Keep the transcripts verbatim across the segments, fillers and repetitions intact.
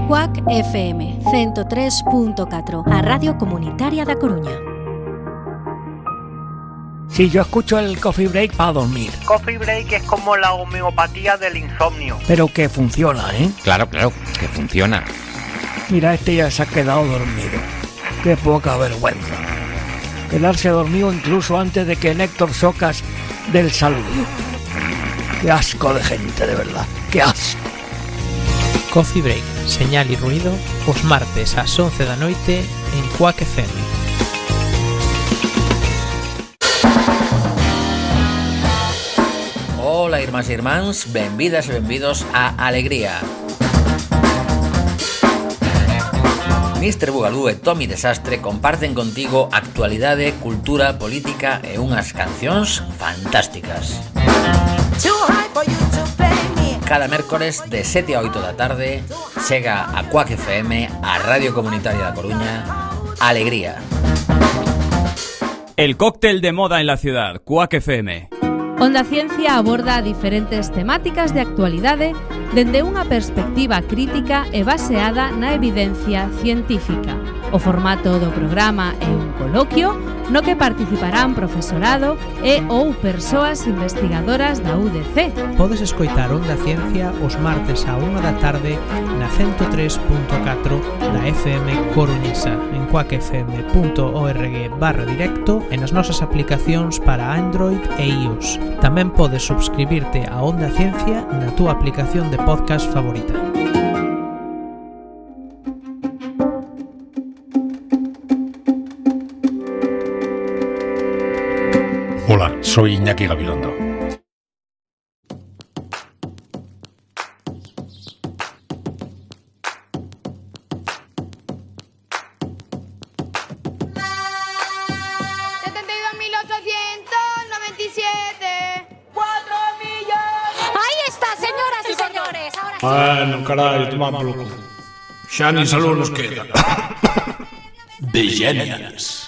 Cuac F M ciento tres punto catro, a Radio Comunitaria da Coruña. Sí, yo escucho el Coffee Break para dormir. Coffee Break es como la homeopatía del insomnio. Pero que funciona, ¿eh? Claro, claro, que funciona. Mira, este ya se ha quedado dormido. Qué poca vergüenza. Quedarse dormido incluso antes de que Néctor Socas dé el saludo. Qué asco de gente, de verdad. Qué asco. Coffee Break, señal y ruido, os martes ás once da noite en Cuac F M. Hola, irmás e irmáns, benvidas e benvidos a Alegría. mister Bugalú e Tommy Desastre comparten contigo actualidade, cultura, política e unhas cancións fantásticas. Cada mércores de sete a oito da tarde chega a Cuac F M, a Radio Comunitaria da Coruña, Alegría. El cóctel de moda en la ciudad, Cuac F M. Onda Ciencia aborda diferentes temáticas de actualidade dende unha perspectiva crítica e baseada na evidencia científica. O formato do programa é un coloquio no que participarán profesorado e ou persoas investigadoras da U D C. Podes escoitar Onda Ciencia os martes a unha da tarde na ciento tres punto catro da F M coruñesa en cuacfm.org barra directo e nas nosas aplicacións para Android e iOS. Tamén podes subscribirte a Onda Ciencia na túa aplicación de podcast favorita. Hola, soy Iñaki Gabilondo. setenta y dos mil ochocientos noventa y siete. ¡Cuatro millones! ¡Ahí está, señoras y señores! Ahora Bueno, caray, toma por loco. Xa nin salud nos queda. De genials.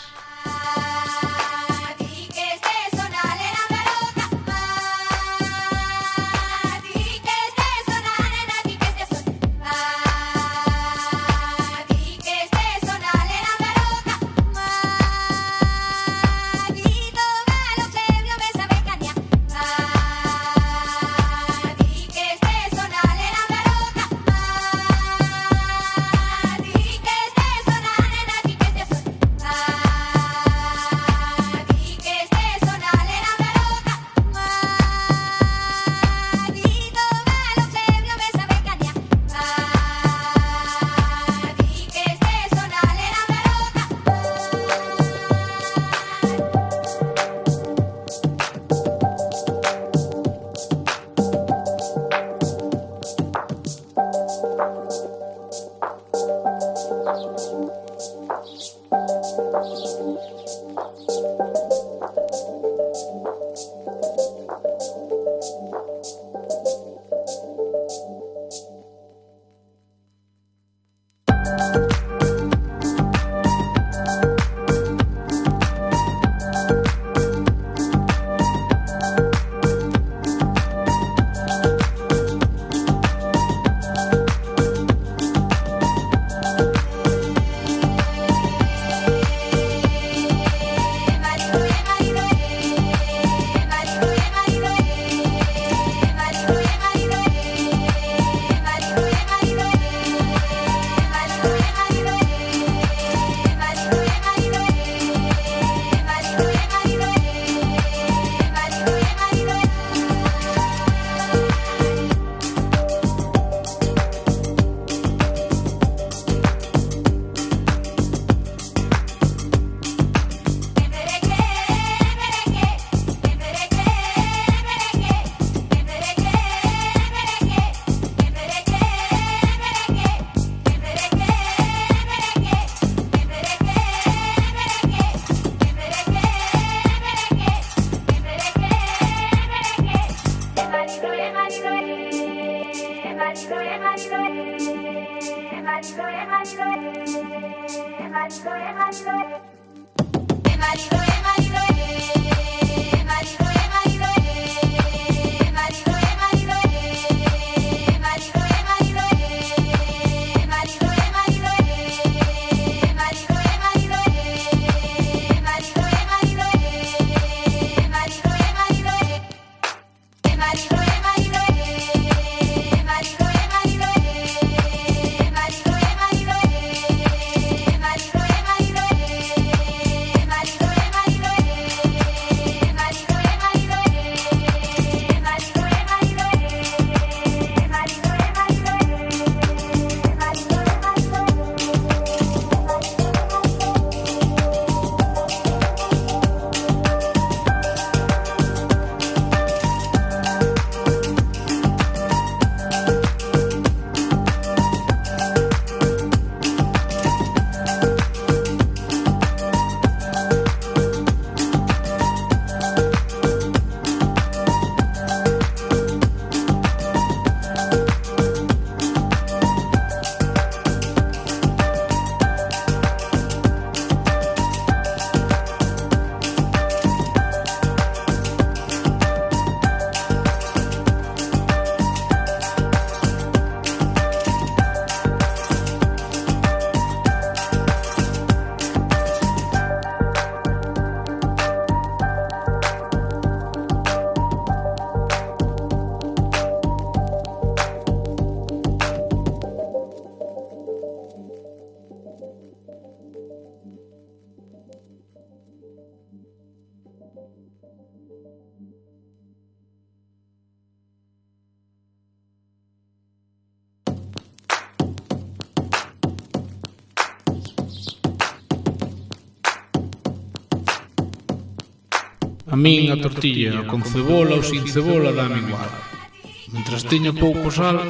A min a tortilla con cebola ou sin cebola dame igual. Mentras teña pouco sal,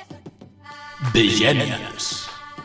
Vegenials.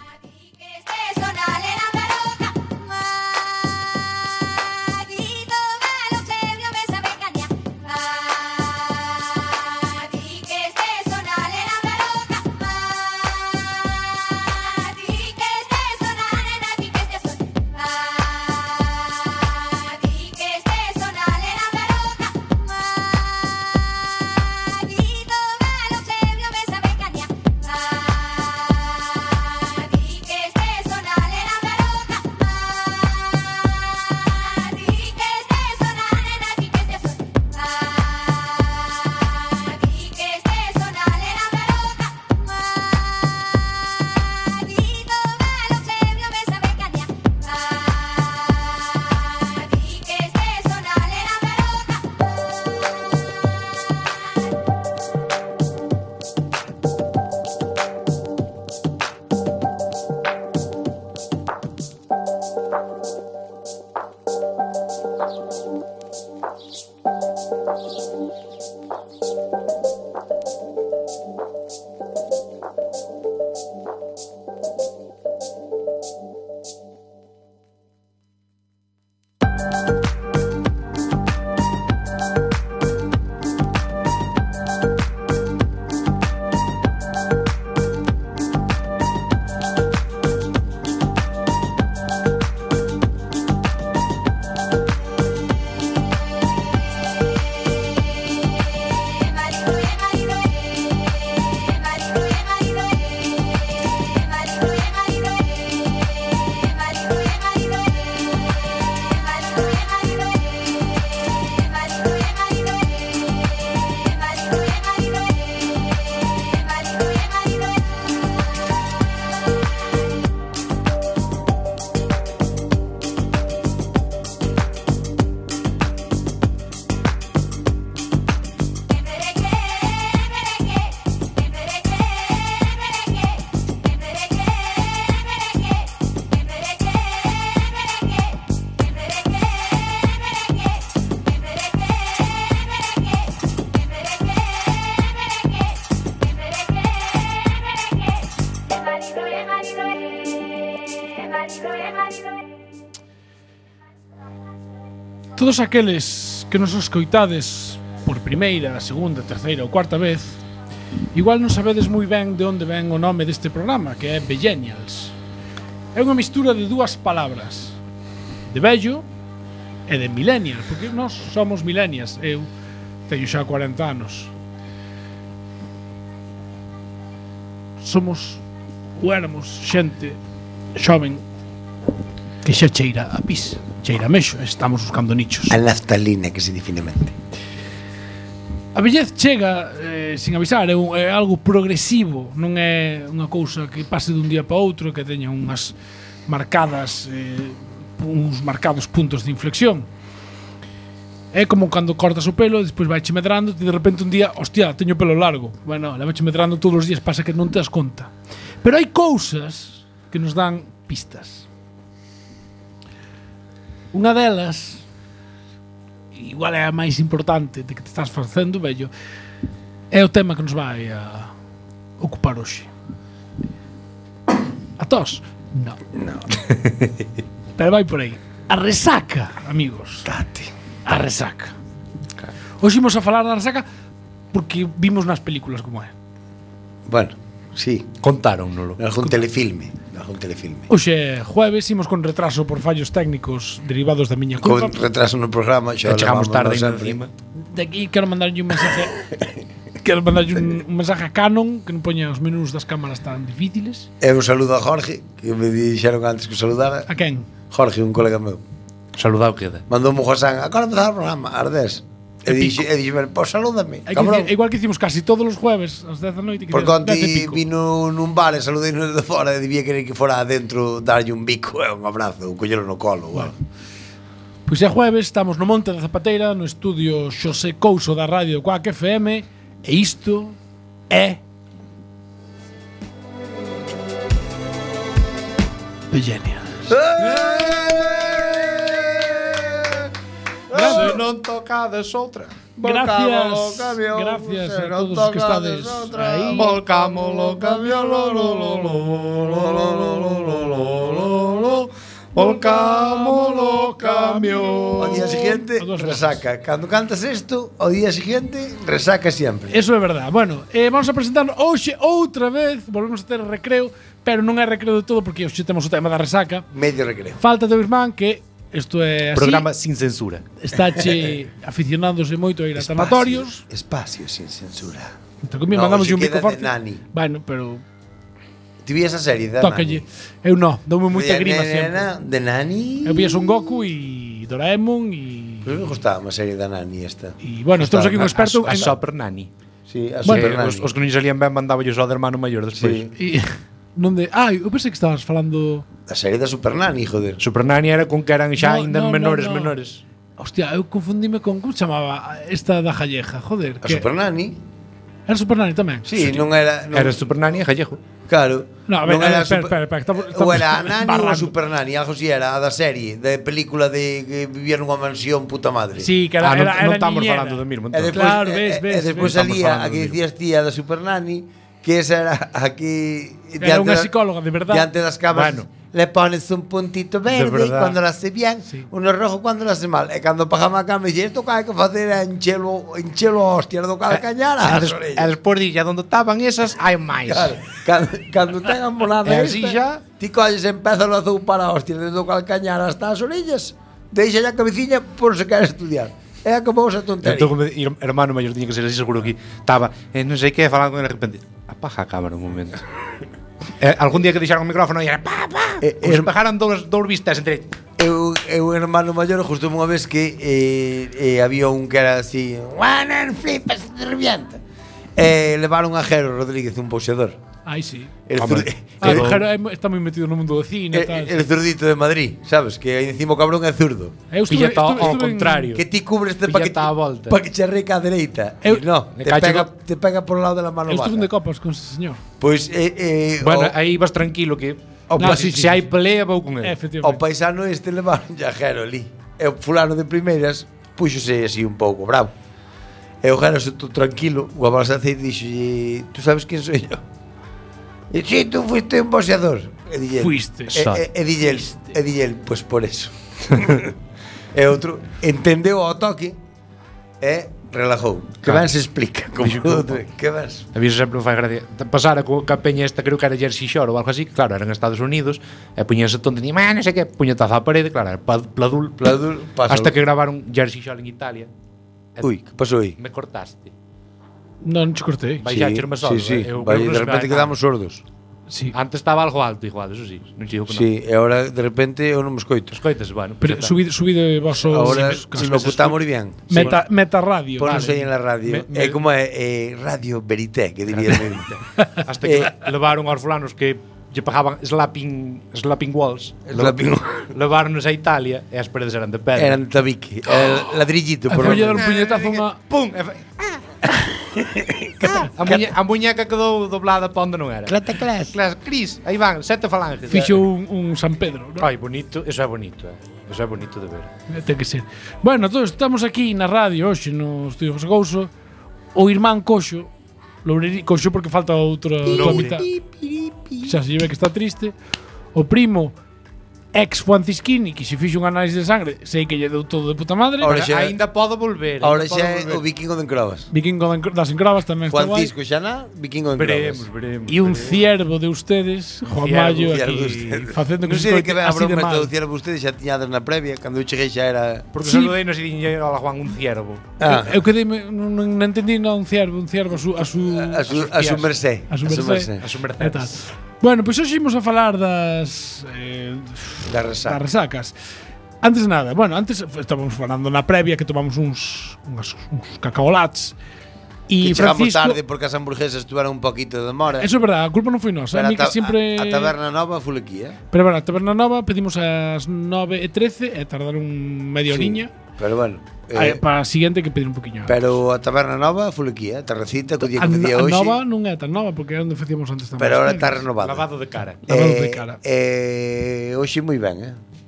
Todos aqueles que nos escoitades por primeira, segunda, terceira ou cuarta vez, igual non sabedes moi ben de onde ven o nome deste programa, que é Vegenials. É unha mistura de dúas palabras, de vello e de millennial, porque nós somos millennials, eu teño xa cuarenta anos. Somos, ou éramos, xente xoven que xa cheira a pis, cheira a mexo, estamos buscando nichos. A naftalina, que se define mente. A vellez chega eh, sin avisar, é, un, é algo progresivo, non é unha cousa que pase dun día para outro, que teña unhas marcadas, eh, uns marcados puntos de inflexión. É como cando cortas o pelo e despois vai che medrando e de repente un día, hostia, teño o pelo largo. Bueno, leva che medrando todos os días, pasa que non te das conta. Pero hai cousas que nos dan pistas. Unha delas, igual é a máis importante de que te estás facendo, vello, é o tema que nos vai a ocupar hoxe. A tos? Non. No. Pero vai por aí. A resaca, amigos. Date. A resaca. Hoxe imos a falar da resaca porque vimos nas películas como é. Bueno, sí. Contáronnoslo. Algún telefilme. Algún telefilme. Hoxe é jueves, imos con retraso por fallos técnicos derivados da miña culpa. Con retraso no programa, xa chegamos tarde encima. De aquí quero mandarlle un mensaje quero mandarlle un, un mensaje a Canon que non poña os menús das cámaras tan difíciles. E un saludo a Jorge, que me dixeron antes que o saludara. A quen? Jorge, un colega meu. Saludado queda. Mandou un Josán, agora empezar o programa, ás dez. E dixo, e dixo, pois salúdame, cabrón. Igual que hicimos casi todos os jueves ás dez da noite. Porque onte vino nun bar e saludei de fora e debía querer que fora adentro darlle un bico e un abrazo, un collero no colo ou algo. Pois é jueves, estamos no Monte da Zapateira, no estudio Xosé Couso da Radio Quack F M, e isto é Vegenials. Gracias. Se non tocades outra. Gracias, gracias a todos os que estades aí. Volcámolo camión, lo, lo, lo, lo, lo, lo, lo, lo, lo, lo. Volcámolo camión. O día siguiente resaca. Cando cantas isto, o día siguiente resaca sempre. Eso é verdad. Bueno, eh, vamos a presentar hoxe outra vez, volvemos a ter recreo, pero non é recreo de todo porque hoxe temos o tema da resaca. Medio recreo. Falta teu irmán que isto é así. Programa sin censura. Estáche aficionándose moito a ir a sanatorios. Espacio sin censura. Entre comillas, mandamos un bico forte. Nani. Bueno, pero Ti vías a serie de tócalle. Eu non, doume moita de, grima de, sempre. De Nani. Eu vías un Goku e Doraemon e Pero me gustaba unha serie da Nani esta. E bueno, estamos aquí un experto a, a en Super Nani. Sí, a Bueno, Super Nani. Os, os que non lle salían ben mandaba yo só de hermano maior despois. E Sí. non de, ah, eu pensei que estabas falando A serie da Super Nani, joder. Super Nani era con que eran xa No, ainda no, no, menores, no. menores. Hostia, eu confundime con como se chamaba esta da Jalleja, joder. A que- Super Nani? Era Super Nani tamén. Sí, non era non, Era Super Nani e Gallego. Claro. No, a ver, non a ver, era espera, super- espera, espera, estamos- Ou estamos era a Nani ou a barrando. Super Nani, algo así era, a da serie, de película de que vivía nunha mansión puta madre. Sí, que era, Ah, non, era, non era estamos niñera. falando do mismo, E entón. despois, Claro, e- ves, e- ves, e despois ves. salía Estamos a falando que do dicías tía da Super Nani, que esa era aquí Era unha das- psicóloga, de verdad. diante das cámaras. Bueno. Le pones un puntito verde verdad. cuando lo hace bien, Sí. uno rojo cuando lo hace mal. E cando pagamos a cámara dice, isto que hai que facer é enchelo, enchelo hostias do calcañar E, ás des, orellas. e despois dilla onde estaban esas, hai máis. Claro, cando, cando tengan monada E esta, así xa- ti colles e empeza o azul para hostias desde o calcañar hasta as orellas, deixa a cabeciña por se quer estudiar. E acabou esa tontería. Entón, como ir- hermano maior tiña que ser así, seguro que estaba, eh, non sei que, falando con ele, de repente, apaga a cámara un momento. eh, algún día que deixaron o micrófono e era, pa, pa, Eh, como se her- pegaran dous, dous vistas entre... Eu, eu un hermano maior justo unha vez que eh, eh, había un que era así, one and flipas, te revienta. E levaron a Jero Rodríguez, un boxeador. Ai, sí. El, Hombre, zur- Ah, el, o Jero é mo- está moi metido no mundo do cine e el, tal. el zurdito de Madrid, sabes? Que aí encima o cabrón é zurdo. Eu estuve, Pilla ao estuve, estuve en- contrario. Que ti cubres pa que, Pilla-te a volta. pa que che arreca a dereita. Eu- E no, Me te cacho pega, co- te pega por o lado de la mano Eu estuve de baja. copas con ese señor. Pois, eh, eh, Bueno, o, aí vas tranquilo que... o, No, pa- sí, se hai pelea, vou con Eh, ele. o Efectivamente. paisano este levaron ya Jero ali. E o fulano de primeiras puxose así un pouco bravo. E o Jero sentou tranquilo, o abrazo aceite e dixo, tú sabes quen soy yo? E si, tú fuiste un boxeador. E dille, Fuiste. E, e, e dille, el, e dille, el, pues por eso. E outro entendeu ao toque e relajou. Que Claro. ben se explica. Como Dixo, outro, que ben se- A mí eso sempre me fai gracia. Pasara co ca peña esta, creo que era Jersey Shore ou algo así, que, claro, eran en Estados Unidos, e puñase tonto e dicía, "Ah, non sei que", puñetazo á parede, claro, era pla- pladul, Pladul, pásalo. hasta que gravaron Jersey Shore en Italia. E Ui, que pasou aí? me cortaste. Non, non che cortei. Vai xa cherme solo, sí, sí. eh, eu Vai, creo que de non se repente vai quedamos sordos. Sí. Antes estaba algo alto igual, eso sí, non che digo que non. Sí, e agora de repente eu non me escoito. Escoitas, bueno, Pero pues, subid, subid vosso Ahora sí, si locutamos bien. meta, meta radio. Ponos vale. aí en la radio. Me- É me- como é eh, Radio Verité, que diría el hasta que Eh, levaron aos fulanos que lle pegaban slapping, slapping walls. Slapping Levaronnos a Italia e as paredes eran de pedra. Eran de tabique, el ladrillito A por folla dar lo un puñetazo a unha Pum! E fa- a, muñe, a muñeca quedou doblada pa onde non era. Clata clas. Clas, Cris, aí van, sete falanges. fixo un, un San Pedro, ¿no? Ai, bonito, eso é bonito, eh. Eso é bonito de ver. Ten que ser. Bueno, todos estamos aquí na radio hoxe no Estudio José Couso. O irmán Coxo, Lourerí, Coxo porque falta outra outra mitad. Xa se ve que está triste. O primo ex Francisquini, que se fixo un análise de sangre, sei que lle deu todo de puta madre. Ahora Pero xa- aínda podo volver. Ahora aínda xa podo é volver. o vikingo de Encrobas. Vikingo das Encravas tamén está guai. Francisco Xaná, vikingo de Veremos, Encrobas. veremos. E un veremos. ciervo de ustedes, Juan ciervo, Mayo, Ciervo de aquí ustedes. facendo que Non se sei de escoite que ven a así de broma mal. esta do ciervo ustedes xa tiñadas na previa, cando eu cheguei xa era Porque Sí. saludei nos e diñeiro a Juan un ciervo. ah, Eu quedei, non, non entendí non un ciervo, un ciervo a su a su a su a su mercé, A su mercé. A su e merced. tal. Bueno, pois pues hoxe imos a falar das eh, da das resaca. resacas. Antes de nada, bueno, antes estábamos falando na previa que tomamos uns unhas, uns cacaolats e Que chegamos Francisco tarde porque as hamburguesas tuveron un poquito de demora. Eso é verdade, a culpa non foi nosa, a Pero mí que ta- sempre a, a taberna nova foi aquí, eh? Pero bueno, a Taberna Nova pedimos ás nove e trece e tardaron media Sí. horiña. Pero bueno, Eh, eh, para a siguiente que pedir un poquinho. pero a taberna nova foi aquí, eh? Terracita, que o día a, que facía a hoxe. nova non é tan nova porque é onde facíamos antes tamén. Pero ahora está renovada. Lavado de cara. Lavado Eh, de cara. Eh, hoxe moi ben, eh?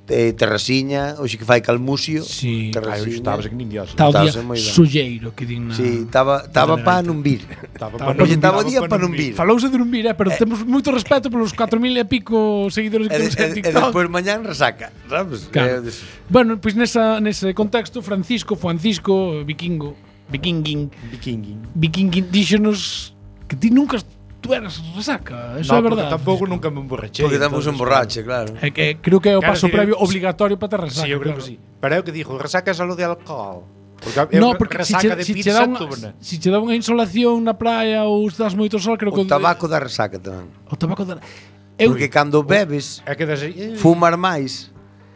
eh, terrasiña, hoxe que fai calmusio. Sí. Ai, hoxe estabas que nin dios. Está o día Estabas moi ben. solleiro que din na... Sí, estaba estaba pa non vir. Estaba Hoxe estaba o día pa non vir. Falouse de non vir, eh, pero temos moito respeto polos catro mil e pico seguidores que E, temos en e, e TikTok. despois mañán resaca, sabes? Claro. Eh, des- Bueno, pois pues nesa, nese contexto, Francisco, Francisco, vikingo, vikinging, Vikinging. vikinging, díxonos que ti nunca tú eras resaca, eso No, é verdade. porque tampouco nunca me emborrachei. Porque damos un entonces, borrache, claro. É que creo que é o Claro, paso sí, previo sí. obligatorio para ter resaca. Sí, eu creo claro. que sí. Pero é o que dixo, resaca é salud de alcohol. Porque No, é porque si che, resaca de si che pizza dá unha, tubna. si che dá unha insolación na praia ou estás moito sol, creo que O tabaco da resaca tamén. o tabaco da eu, Porque cando bebes, É que das aí, fumar máis,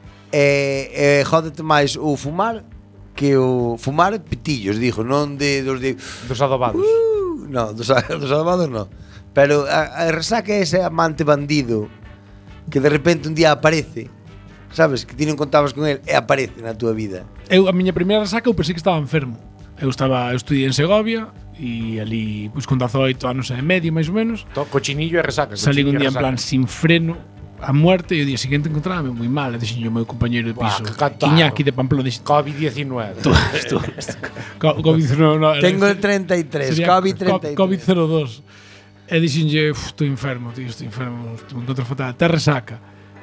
e, e jódete máis o fumar que o fumar pitillos, dijo, non de dos de dos adobados. Uh, no, dos, dos adobados no. Pero a, a resaca é ese amante bandido que de repente un día aparece, sabes, que ti non contabas con él e aparece na túa vida. eu a miña primeira resaca eu pensei que estaba enfermo. Eu estaba, eu estudiei en Segovia e ali, pois con dezaoito anos e medio máis ou menos, To, cochinillo e resaca. salí un día cochinillo e en plan resaca. sin freno a muerte e o día seguinte encontrábame moi mal, e dixen o meu compañeiro de Buah, piso, que catarro. Iñaki de Pamplona, dixen, covid diecinueve. tú, tú, co- COVID no, no, Tengo el ese- treinta y tres, sería COVID treinta y tres. COVID cero dos. E dixenlle, estou enfermo, tío, estou enfermo, estou me encontro fatal, te resaca.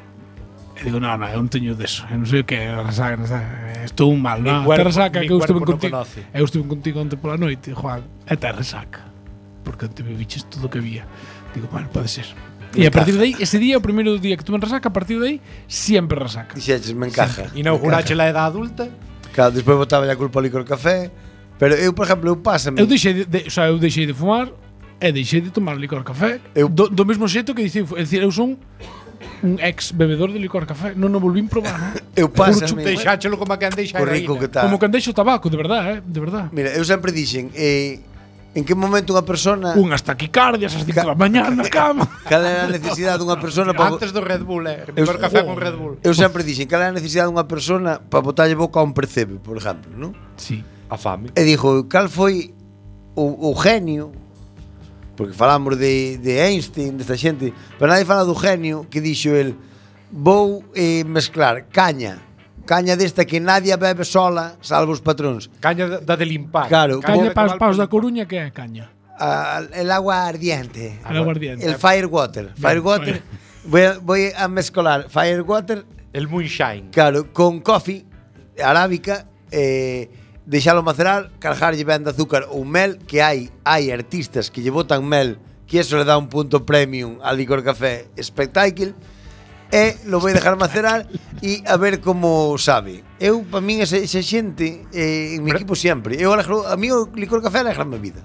E digo, no, no, eu non teño deso, eu non sei o que é resaca, resaca, estou mal, Mi no, cuerpo- te resaca, mi que eu estuve cuerpo non contigo, conoce. eu estuve contigo onte pola noite, Juan, e te resaca, porque te bebiches todo o que había. Digo, bueno, pode ser. E a partir de aí, ese día, o primeiro día que tuve en resaca, a partir de aí, siempre resaca. Dixeches, me encaja. Inaugurache la edad adulta. Claro, despois botaba a culpa ao licor café. Pero eu, por exemplo, eu pásame. Eu deixei de, de, o sea, eu deixei de fumar e deixei de tomar licor café. Eu- do, do mesmo xeito que dicen, é dicir, eu son un ex bebedor de licor café, non o volvín probar, non? Eu pásame. Deixáchelo como a quen deixa a O rico heroína. que está. Como cando deixo o tabaco, de verdade, eh, de verdade. Mira, eu sempre dixen, eh, en que momento unha persona Unhas taquicardias ás cinco da mañá na cama. cal era a necesidade dunha persona para Antes do Red Bull, eh. Eu- Licor café oh. con Red Bull. Eu sempre dixen cal era a necesidade dunha persona para botarlle boca a un percebe, por exemplo, non? Sí. A fame. E dixo, cal foi o, o genio, porque falamos de, de Einstein, desta xente, pero nadie fala do genio que dixo el, vou eh, mezclar caña, caña desta que nadie bebe sola, salvo os patróns. Caña da- da de limpar. Claro, Caña como- paus, paus da Coruña, que é caña? a- el agua ardiente. El agua ardiente. El firewater. Firewater. Voy a, voy a mezclar firewater, El moonshine. claro, con coffee arábica, eh, deixalo macerar, cargarlle ben de azúcar ou mel, que hai hai artistas que lle botan mel, que eso le dá un punto premium al licor café spectacle, e lo voy a dejar macerar e a ver como sabe. Eu, para min, esa, esa xente eh, en mi equipo sempre. Eu alegro, a mí o licor café alegra a vida.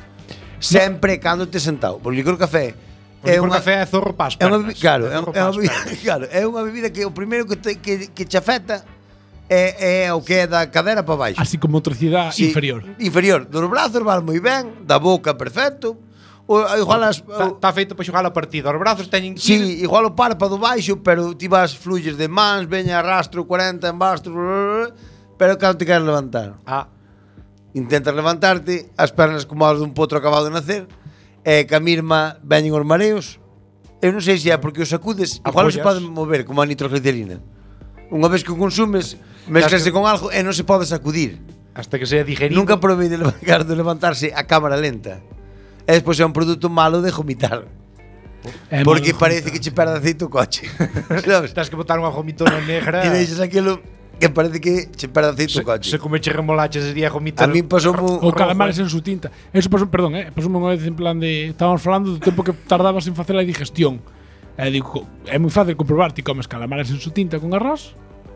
Sempre cando te sentado. Porque o licor café O licor café é zorro pas é unha pernas. bebi- claro, é, zorro é unha pas bebida, pernas. claro, é unha bebida que o primeiro que te, que, que che afecta é, é o que é da cadera para baixo. Así como motricidade Sí, inferior. Inferior. Dos brazos vas moi ben, da boca perfecto. O, igual as, Está o, tá feito para xogar a partida. Os brazos teñen que Sí, ir. igual o párpado baixo, pero ti vas fluyes de mans, veña arrastro cuarenta en bastro, pero cando te queres levantar. Ah, Intentas levantarte, as pernas como as dun potro acabado de nacer, e que a mirma veñen os mareos. Eu non sei se é porque os sacudes, igual non se Apoias. poden mover como a nitroglicerina. Unha vez que o consumes, mezclase con algo e non se pode sacudir. hasta que sea digerido. Nunca probei de levantar, de levantarse a cámara lenta. E despois é un produto malo de vomitar. É Porque malo de parece que che perde aceite o coche. Sabes? Tens que botar unha gomitona negra. E deixas aquilo que parece que che perde aceite o Se, coche. se comeche remolaches sería gomitar. A mí pasou mo Ou calamares en su tinta. Eso pasou, perdón, eh, pasou unha vez en plan de estábamos falando do tempo que tardabas en facer a digestión. E digo, é moi fácil comprobar, ti comes calamares en su tinta con arroz.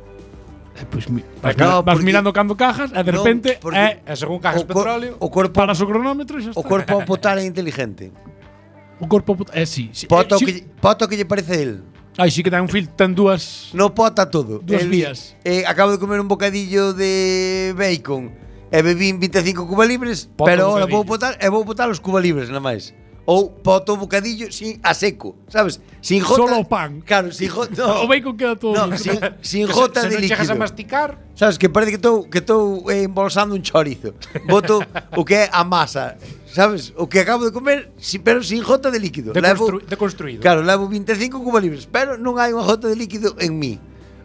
E pois mi, vas, No, vas porque- mirando cando cajas e de No, repente porque- é E según cajas o, cor, petróleo. o corpo paras o cronómetro e xa o está. corpo ao potar é inteligente. O corpo é sí, sí. Pota o eh, que sí. lle- pota o que lle parece a el. Ai, sí que ten un fil, ten dúas. No pota todo. Dúas El- vías. Eh, acabo de comer un bocadillo de bacon e bebín vinte e cinco cubalibres, Pota pero o ahora vou bocadillo. botar e vou botar os cubalibres nada máis. Ou poto o bocadillo sin a seco, sabes? Sin jota. Solo o pan. Claro, sin jota. No, O bacon queda todo. no, sin, sin Que jota se, se de non chegas a líquido. masticar. Sabes que parece que estou que estou eh, embolsando un chorizo. Boto o que é a masa, sabes? O que acabo de comer, si, pero sin jota de líquido. Deconstru, deconstruído. Claro, levo vinte e cinco cubalibres, pero non hai unha jota de líquido en mí.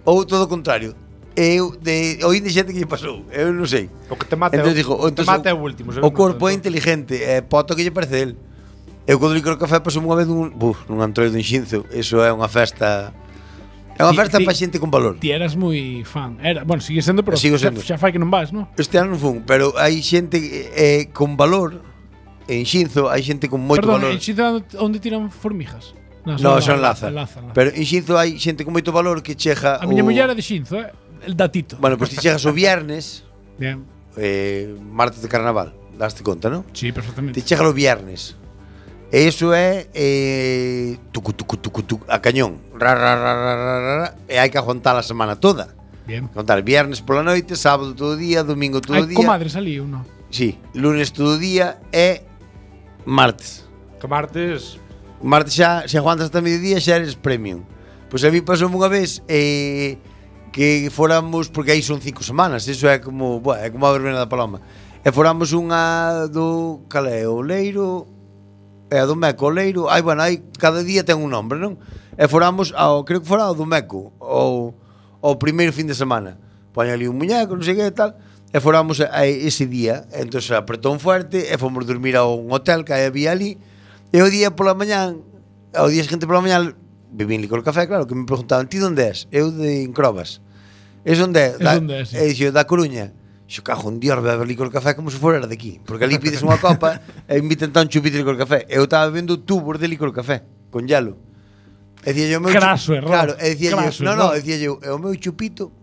ou todo o contrario. Eu de oí de xente que lle pasou, eu non sei. O que te mata Entón, é o, digo, o que te entón, mata é o último. O corpo é inteligente, é poto que lle parece el. Eu cando licor café pasou unha vez nun, buf, nun antroio dun Xinzo, eso é unha festa. É unha Ti- festa ti- para xente con valor. Ti eras moi fan. Era, bueno, sigue sendo, pero Sigo xa, sendo. xa fai que non vas, non? Este ano non fun, pero hai xente eh, con valor. En Xinzo hai xente con moito Perdón, valor. en Xinzo onde tiran formijas? No, son son Laza, Laza. Laza, Laza. Pero en Xinzo hai xente con moito valor que chega A miña o... muller é de Xinzo, eh? El datito. Bueno, pois pues ti chegas o viernes, Bien. eh, martes de carnaval, daste conta, non? Sí, perfectamente. Ti chegas o viernes. E iso é eh, tucu, tucu, tucu, tucu, a cañón. Ra, ra, ra, ra, ra, ra, ra, e hai que aguantar a semana toda. Bien. Contar viernes pola noite, sábado todo o día, domingo todo o Hai día. comadres ali, ou non? Sí, lunes todo o día e martes. Que martes... Martes xa, se aguantas hasta mediodía xa eres premium. Pois a mí pasou unha vez eh, que foramos, porque aí son cinco semanas, eso é como, buah, é como a verbena da Paloma. E foramos unha do, cal é, o Leiro, e a do Meco, o Leiro, ai, bueno, aí cada día ten un nombre, non? E foramos ao, creo que fora ao do Meco, ou o primeiro fin de semana. Poña ali un muñeco, non sei que tal, e foramos a, a ese día, entón apretou un fuerte, e fomos dormir a un hotel que había ali, e o día pola mañán, ao día seguinte pola mañán, bebín licor café, claro, que me preguntaban, ti onde és? Eu de Encrobas. Es onde é? Es onde é, sí. E dixo, da Coruña. Xo, cajo un dios, beber licor café como se fora de aquí. Porque ali pides unha copa e invitan tan chupito de licor café. Eu estaba bebendo tubos de licor café, con hielo. E dicía yo, meu Craso chu- error. Claro, e dicía Craso yo, no, no, error. dicía yo, é o meu chupito.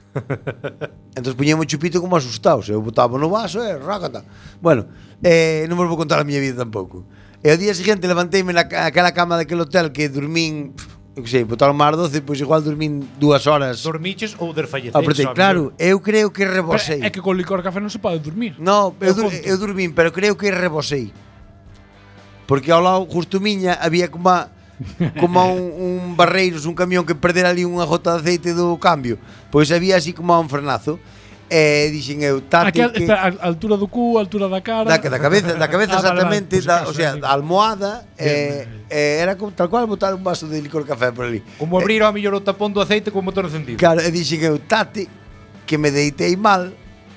Entón puñemos chupito como asustados. Eu botaba no vaso e rácata. Bueno, eh, non vos vou contar a miña vida tampouco. E ao día seguinte levanteime na ca- aquela cama daquele hotel que dormín, eu que sei, botaron máis doce, pois igual dormín dúas horas. Dormiches ou desfalleceches. Apretei, claro, eu creo que rebosei. Pero é que con licor café non se pode dormir. No, eu, Eu dur, conto. eu dormín, pero creo que rebosei. Porque ao lado, justo miña, había como a, como a un, un barreiros, un camión que perdera ali unha gota de aceite do cambio. Pois había así como a un frenazo. E dixen eu, tate Aquí, que... espera, a altura do cu, a altura da cara. Da, da cabeza, da cabeza Ah, vale, vale, exactamente, por si da, acaso, o sea, amigo. da almohada, Bien, eh, eh, era como, tal cual botar un vaso de licor café por ali. Como abrir ao mellor o tapón do aceite co motor encendido. Claro, e dixen eu, tate, que me deitei mal,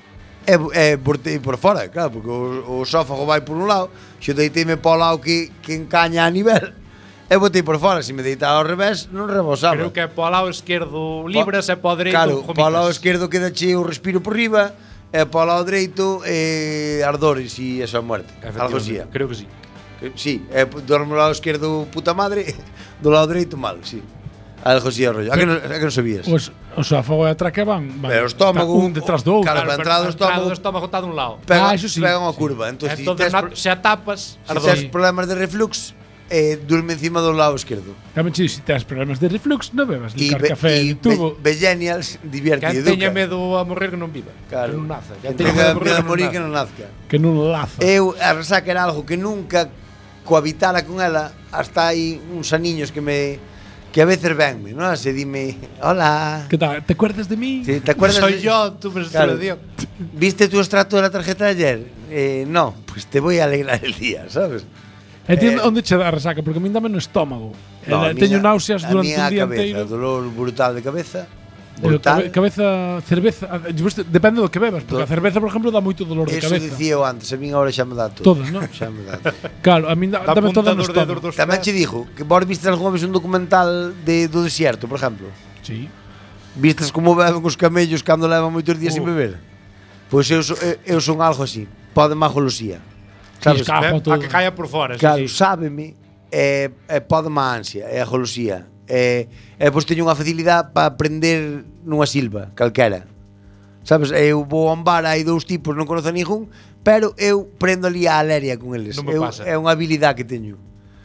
e, e botei por fora, claro, porque o, o sófago vai por un lado, xo deiteime para o lado que, que encaña a nivel, e botei por fora, se me deitaba ao revés, non rebosaba. Creo que po lado esquerdo libras e po dereito Claro, gomitas. para o lado esquerdo queda cheo o respiro por riba, e para o lado dereito eh, ardores e esa muerte. Algo así. Efectivamente, creo que sí. Eh, Sí, eh, dormo do lado esquerdo puta madre, do lado dereito mal, sí. Algo así é o rollo. A que non, a que non sabías? Pues, o esófago e a traque van, van Pero o estómago- un detrás do outro. Claro, para entrar do estómago- do estómago está dun lado. Pega, Ah, eso sí. pega unha curva. Entón, si Entonces, tes, na, se atapas, si ardor. tes problemas de reflux, eh, durme encima do lado esquerdo. Tamén che, se tes problemas de reflux, non bebas E licor be- café e de tubo. be- Bellenials divierte Que e teña educa. medo a morrer que non viva. Claro. Que non naza. Que Que teña tenga medo medo a a morir morrer que non nazca. Que non laza. Eu, a resaca era algo que nunca cohabitara con ela, hasta hai uns aniños que me que a veces venme, non? Se dime, hola. Que tal? ¿Te acuerdas de mí? Sí, ¿te acuerdas Soy de- yo, tú me Claro. claro. ¿Viste tu extracto de la tarjeta de ayer? Eh, no, pues te voy a alegrar el día, ¿sabes? E ti Eh, onde che dá a resaca? Porque a min dame no estómago. No, No, a teño miña- náuseas a durante miña un día cabeza, inteiro. dolor brutal de cabeza. Pero Brutal. cabe- cabeza, cerveza, ah, vos- depende do que bebas, porque Do- a cerveza, por exemplo, dá moito dolor de Eso cabeza. dicía eu antes, a min agora xa me dá todo. Todas, non? Xa me dá todo. Claro, a min dá, Da dame punta todo no dos dedos estómago. dos Tamén che dixo que vos vistes algunha vez un documental de, do desierto, por exemplo. Sí. Vistes como beben os camellos cando levan moitos días Uh. sin beber? Pois eu, so, eu, eu son algo así, pode má golosía. Sabes? Sí, escapo A todo. que caia por fora, Claro, sí, sí. sábeme, é, é pode má ansia, é a golosía. E, e pois teño unha facilidade para aprender nunha silva, calquera. Sabes, eu vou a un bar, hai dous tipos, non conozo a ningún, pero eu prendo ali a alegría con eles. Non me Eu, pasa. é unha habilidade que teño.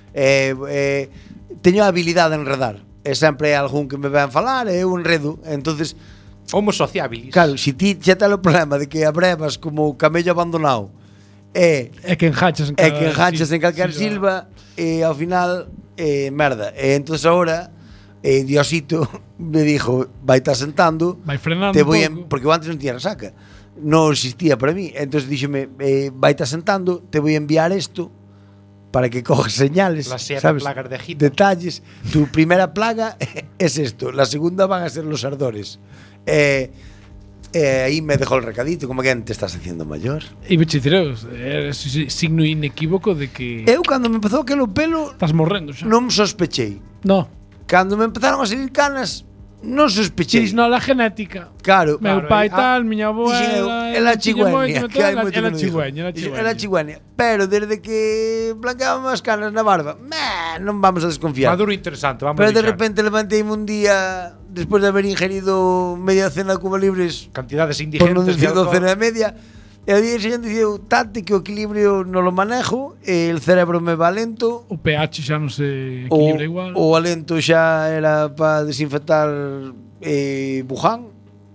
É, é, teño a habilidade de enredar. E sempre hai algún que me ven falar e eu enredo. Entonces, Homo sociabilis. claro, se ti xa tal o problema de que abrevas como camello abandonado e É que enjachas en é cada que enganchas sí, en calquer sí, silva e ao final eh, merda. E entonces ahora eh, Diosito me dijo, vai estar sentando, Vai frenando te un voy a, pouco. porque eu antes non tiña resaca. Non existía para mí. Entonces díxome, eh, vai estar sentando, te voy a enviar isto para que cojas señales, Las siete ¿sabes? plagas de Egipto. Detalles. Tu primera plaga es esto, la segunda van a ser los ardores. Eh, eh, ahí me dejó el recadito, como que te estás haciendo mayor. E veche direos, é signo inequívoco de que Eu cando me empezou aquele pelo estás morrendo xa. non sospechei. No. Cando me empezaron a salir canas, non sospechei. Chis, no, la genética. Claro. Meu claro, pai ah, tal, miña abuela. dixen eu, é la chigüeña, que hai moito que Ela non digo. chigüeña, ela Dixen, chigüeña. é la chigüeña. Pero desde que blanqueaban as canas na barba, meh, non vamos a desconfiar. Maduro interesante, vamos Pero a de deixar. repente levanteime un día despois de haber ingerido media cena de Cuba Libres, Cantidades por non indigentes de decir alcohol. docena e media, e ao día seguinte dixeu, tate que o equilibrio non lo manejo, e el cerebro me va lento, O pH xa non se o, equilibra igual. o alento xa era para desinfectar eh, Wuhan,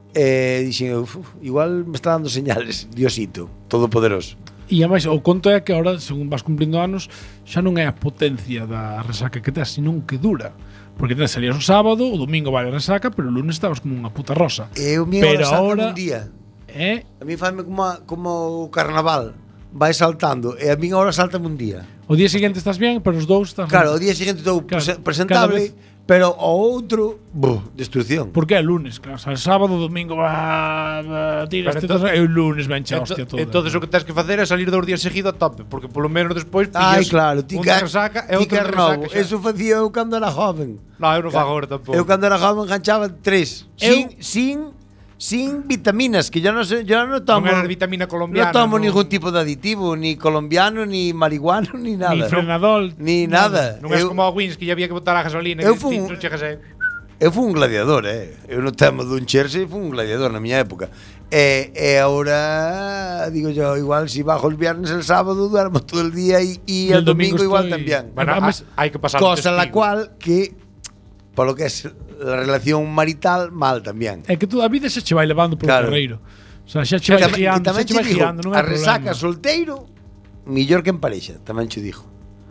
e dixen, uf, igual me está dando señales, Diosito, todopoderoso. E ademais, o conto é que agora, según vas cumplindo anos, xa non é a potencia da resaca que tes, senón que dura. Porque tes salías o sábado, o domingo vale a resaca, pero o lunes estabas como unha puta rosa. Eu mi Pero ahora ahora- un día. É A mí faime como, a, como o carnaval, vai saltando, e a min ahora saltame un día. o día seguinte estás bien, pero os dous estás Claro, o día seguinte estou Claro, prese- cada presentable, vez- pero o outro, buh, destrucción. Porque é lunes, claro, o sea, sábado, domingo va, va tiras, Pero tiras, entón- e o lunes ven xa Ento- hostia todo. Entonces o que tens que facer é salir dous días seguidos a tope, porque polo menos despois Ai, pillas claro, ti un que, de resaca e ti outro que de é novo. resaca. xa. Eso facía eu cando era joven. No, eu non fago agora tampouco. Eu cando era joven ganchaba tres. Eu- Sin, sin, sin vitaminas, que yo no sé, yo no tomo. Non era de vitamina colombiana. No tomo non- ningún tipo de aditivo, ni colombiano, ni marihuano, ni nada. Ni frenadol, Ni nada. Non é Eu- como a Wins que ya había que botar a gasolina Eu e fun- ti non chegas aí. Eu fui un gladiador, eh. Eu no tema dun Chelsea fui un gladiador na miña época. E, e ahora, digo yo, igual si bajo el viernes el sábado duermo todo el día y, y Y el el domingo, domingo igual estoy- también. Bueno, Además, hai que pasar Cosa la cual que, por lo que es la relación marital, mal también. É que toda a vida xa che vai levando polo Claro. carreiro. O sea, xa che vai Tamén- girando, e tamén xa che vai che digo, girando, non a hai resaca problema. solteiro millor que en parexa, tamén che digo.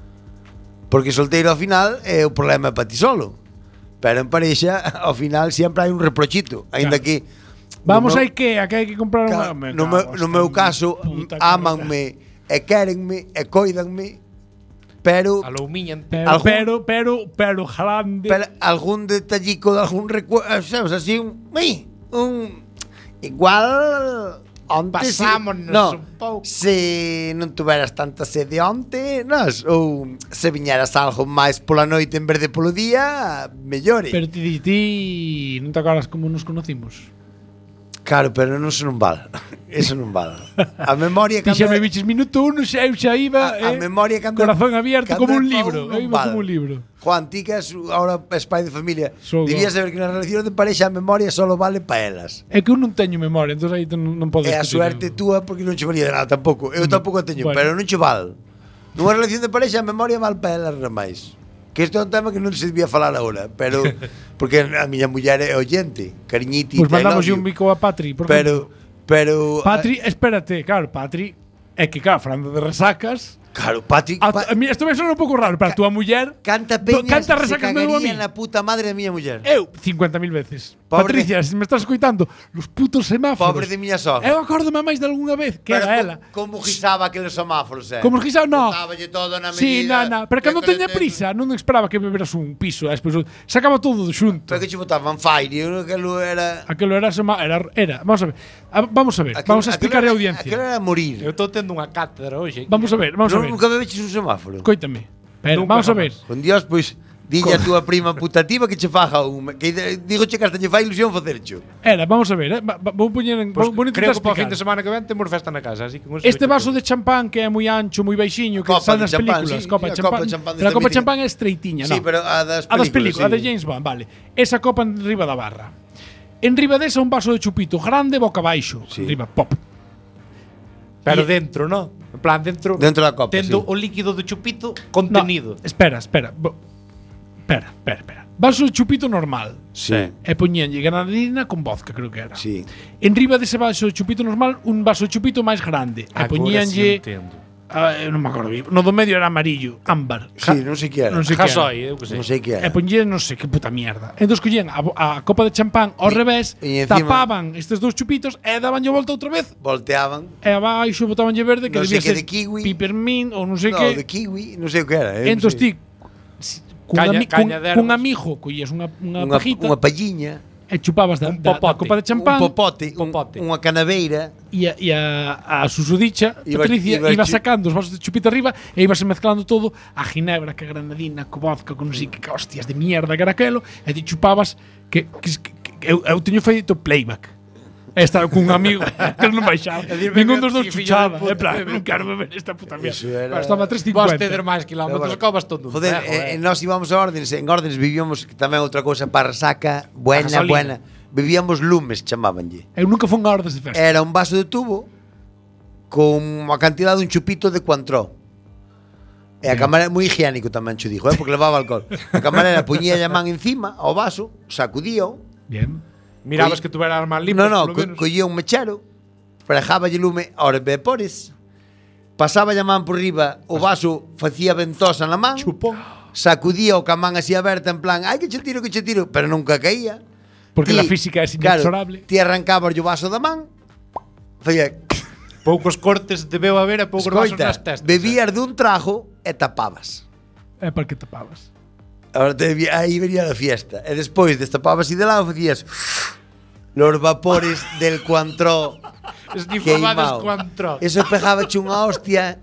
Porque solteiro ao final é o problema é para ti solo. Pero en parexa ao final sempre hai un reprochito, aínda Claro. que Vamos no aí que a que hai que comprar Ca- unha. no, meu, no meu caso ámanme e quérenme e coidanme, pero A loumiñan. Pero, algún- pero, pero, pero, grande. pero algún detallico de algún recuerdo, sabes, así un, ui, un igual onte si- Pasámonos no, un pouco. se non tuveras tanta sede onte, nos, ou se viñeras algo máis pola noite en vez de polo día, mellore. Pero ti, ti, ti non te acordas como nos conocimos? Claro, pero non se non val. Eso non val. A memoria Ti xa cando- me biches minuto uno, xa eu xa iba, A- a eh, memoria cando- corazón abierto cando como un é pa libro, un eu non iba val. como un libro. Juan, ti que es ahora es pai de familia, Sou debías go. saber que na relación de parexa a memoria solo vale para elas. É que eu non teño memoria, entón aí non, non podo É a discutir. suerte túa porque non che valía de nada tampouco. Eu tampouco a teño, Bueno. pero non che val. Nunha relación de parexa a memoria val para elas remais. Que isto é un tema que non se debía falar agora, pero porque a miña muller é oyente, cariñiti, Pois te mandamos love un you. bico a Patri, por Pero pero Patri, espérate, claro, Patri é que claro, falando de resacas, claro, Patrick, a, pa, a mí isto me sona un pouco raro, pero a túa muller canta do- peñas canta se resacas me dou a mí. cagaría na puta madre da miña muller. Eu cincuenta mil veces. Pobre Patricia, se me estás escoitando, los putos semáforos. Pobre de miña sogra. Eu acordo máis de algunha vez que Pero era co- ela. como guisaba aqueles semáforos, eh? Como os guisaba, no. Botáballe todo na Sí, medida. na, na, pero cando que teña le- prisa, non esperaba que beberas un piso, e despois sacaba todo xunto. Pero que che botaban fire, eu aquilo era Aquilo era sema, era era, vamos a ver. A- vamos a ver, aquilo- vamos a explicar aquilo a era- audiencia. Aquilo era morir. Eu estou tendo unha cátedra hoxe. Vamos a ver, vamos a Non- ver. Nunca bebeches un semáforo. Coítame. Pero Nunca vamos a jamás. ver. Con Dios, pois dille a túa prima putativa que che faja un que de- digo che que hasta lle fai ilusión facercho. Era, vamos a ver, eh. Va- va- vou poñer en Pues vou, vou creo intentar que para o fin explicar. de semana que ven temos festa na casa, así que con eso Este vecho vaso todo. de champán que é moi ancho, moi baixiño, que Copa sale de nas champán, películas, sí, copa a de copa champán. de champán Pero a copa de desta champán é estreitiña, Sí, no. pero a das A das películas, películas, a de sí. James Bond, vale. Esa copa en riba da barra. En riba desa un vaso de chupito grande boca abaixo, Sí. riba pop. Pero Y- dentro, ¿no? En plan, dentro. Dentro da copa, Tendo sí. o líquido do chupito No, contenido. espera, espera. bo- Espera, espera, espera. Vaso de chupito normal. Sí. E poñíanlle granadina con vodka, creo que era. Sí. En riba dese vaso de chupito normal, un vaso de chupito máis grande. E Agora sí poñíanlle entendo. Ah, eu non me acordo bien. No do medio era amarillo, ámbar. Sí, non sei que era. Non sei que era. Jasoi, eu que sei. Non sei que E era. poñían non sei que puta mierda. Entón collían a, bo- a copa de champán ao E- revés, e encima- tapaban estes dous chupitos e dabanlle volta outra vez. Volteaban. E abaixo botabanlle verde que Non debía sei que ser de kiwi. pipermint ou non sei No, que. de kiwi, non sei o que era. eh, non Entón sei. ti cun, Caña- ami, cun, caña de cun ervas. amigo collías unha, unha, Unha, pajita unha palliña, e chupabas da, Un da, da popote. copa de champán un popote, Un un, popote. unha canaveira. e a, e a, a susudicha, Ibas- Patricia, ibas iba chu- sacando os vasos de chupito arriba e ibas mezclando todo, a ginebra, que a granadina, co vodka, con non sei que hostias de mierda que era aquelo, e ti chupabas que, que, que, que eu, eu teño feito playback. E estaba cun amigo que non baixaba. Ningún dos dos "Ti, fillo chuchaba. de puta, En plan, bebe". non quero beber esta puta mierda. Eso era- Pero estaba a tres Vas cincuenta. ter máis kilómetros, cobas todo. Joder, eh, eh, nós íbamos a Ordenes, en Ordenes vivíamos que tamén outra cousa para resaca, buena, A gasolina. buena. Vivíamos lumes, chamábanlle. Eu nunca fun a ordes de festa. Era un vaso de tubo con a cantidad dun chupito de Cointreau. E a camarera moi higiénico tamén cho dijo, eh, porque levaba alcohol. A camarera poñía a man encima ao vaso, sacudíao. Bien. Mirabas Coi- que tuveras máis limpo, No, no, polo co menos. collía un mechero, frejáballe lume aos vapores, pasaba a man por riba, o vaso facía ventosa na man, Chupón. sacudía o camán así aberta en plan, ai que che tiro, que che tiro, pero nunca caía. Porque Ti- la física es inexorable. Claro, ti arrancabas o vaso da man, facía, Poucos cortes debeu haber e poucos vasos escoita, nas testas. bebías dun trago e tapabas. É para que tapabas. Ahora te, aí venía a fiesta. E despois destapabas e de lado facías los vapores del Cointreau. Esnifabades queimao. Cointreau. Eso pegábache unha hostia.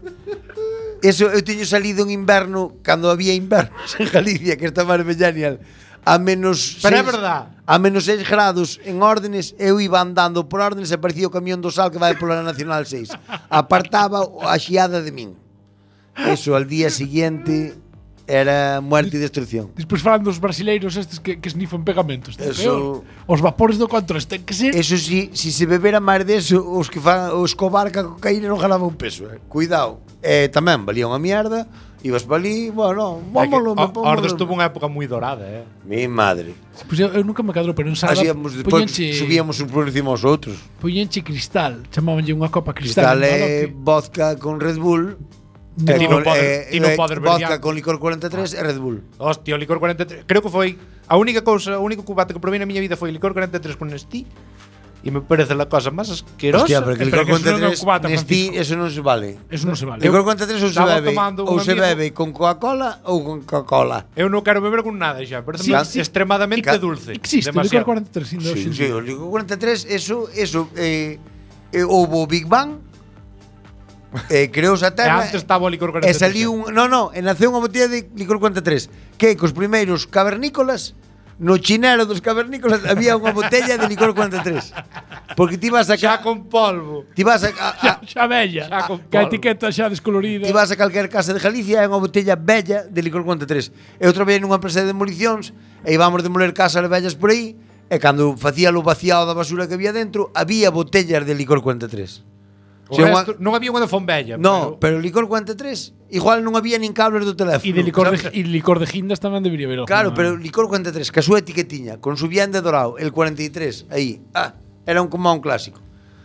Eso eu teño salido en inverno, cando había invernos en Galicia, que está máis genial, a menos Pero é seis- verdad. a menos seis grados en Órdenes, eu iba andando por Órdenes e parecía o camión do sal que vai pola Nacional seis. Apartaba a xiada de min. Eso al día siguiente era muerte e destrucción. Despois falan dos brasileiros estes que, que snifan pegamentos. Eso, Eso- os vapores do control ten que ser. Eso si, si se bebera máis deso, os que fan os cobar ca cocaína non ganaba un peso, eh. Cuidado. Eh, tamén valía unha mierda, ibas para ali, bueno, vámonos, me pongo. Ordes tuvo unha época moi dorada, eh. Mi madre. Pois eu, eu nunca me cadro, pero en sala Hacíamos despois poñenche, subíamos un por encima aos outros. poñenche cristal, chamábanlle unha copa cristal. Cristal é en vodka con Red Bull. Que ti eh, non con- podes- eh, ti non eh, podes vodka ver con licor cuarenta e tres e Red Bull. Hostia, o licor cuarenta e tres. Creo que foi a única cousa, o único cubate que probei na miña vida foi licor cuarenta e tres con Nestí. E me parece la cosa máis asquerosa. Hostia, porque Eh, licor pero que eso cuarenta e non é tres un cubata, Nestí, Francisco. eso non se vale. Eso non se vale. Licor cuarenta e tres ou se Estaba bebe tomando ou un se amigo- bebe con Coca-Cola ou con Coca-Cola. Eu non quero beber con nada xa, parece Sí, sí, sí. extremadamente Ca- dulce. Existe o Demasiado. licor cuarenta e tres, sin Sí, sin sí, o licor cuarenta e tres, eso, eso, eh, eh, houve o Big Bang, eh, creouse a E Terra, antes estaba o licor cuarenta e e tres. saliu un, no, no, e naceu unha botella de licor cuarenta e tres, que cos primeiros cavernícolas, no chinelo dos cavernícolas había unha botella de licor cuarenta e tres. Porque ti vas a Xa ca, con polvo. ti vas a, a, Xa, a xa bella. Xa con Que a polvo. etiqueta xa descolorida. ti vas a calquer casa de Galicia e unha botella bella de licor cuarenta e tres. Eu traballei nunha empresa de demolicións e íbamos demoler casas vellas por aí e cando facía o vaciado da basura que había dentro había botellas de licor cuarenta e tres. O Si unha- resto, non había unha de Fombella. No, pero licor cuarenta e tres igual non había nin cables do teléfono. E de licor de, sabes? e licor de gindas tamén debería haber. Claro, alguna. pero licor cuarenta e tres, que a súa etiquetiña, con su bien de dorado, el cuarenta e tres, aí, ah, era un como un clásico.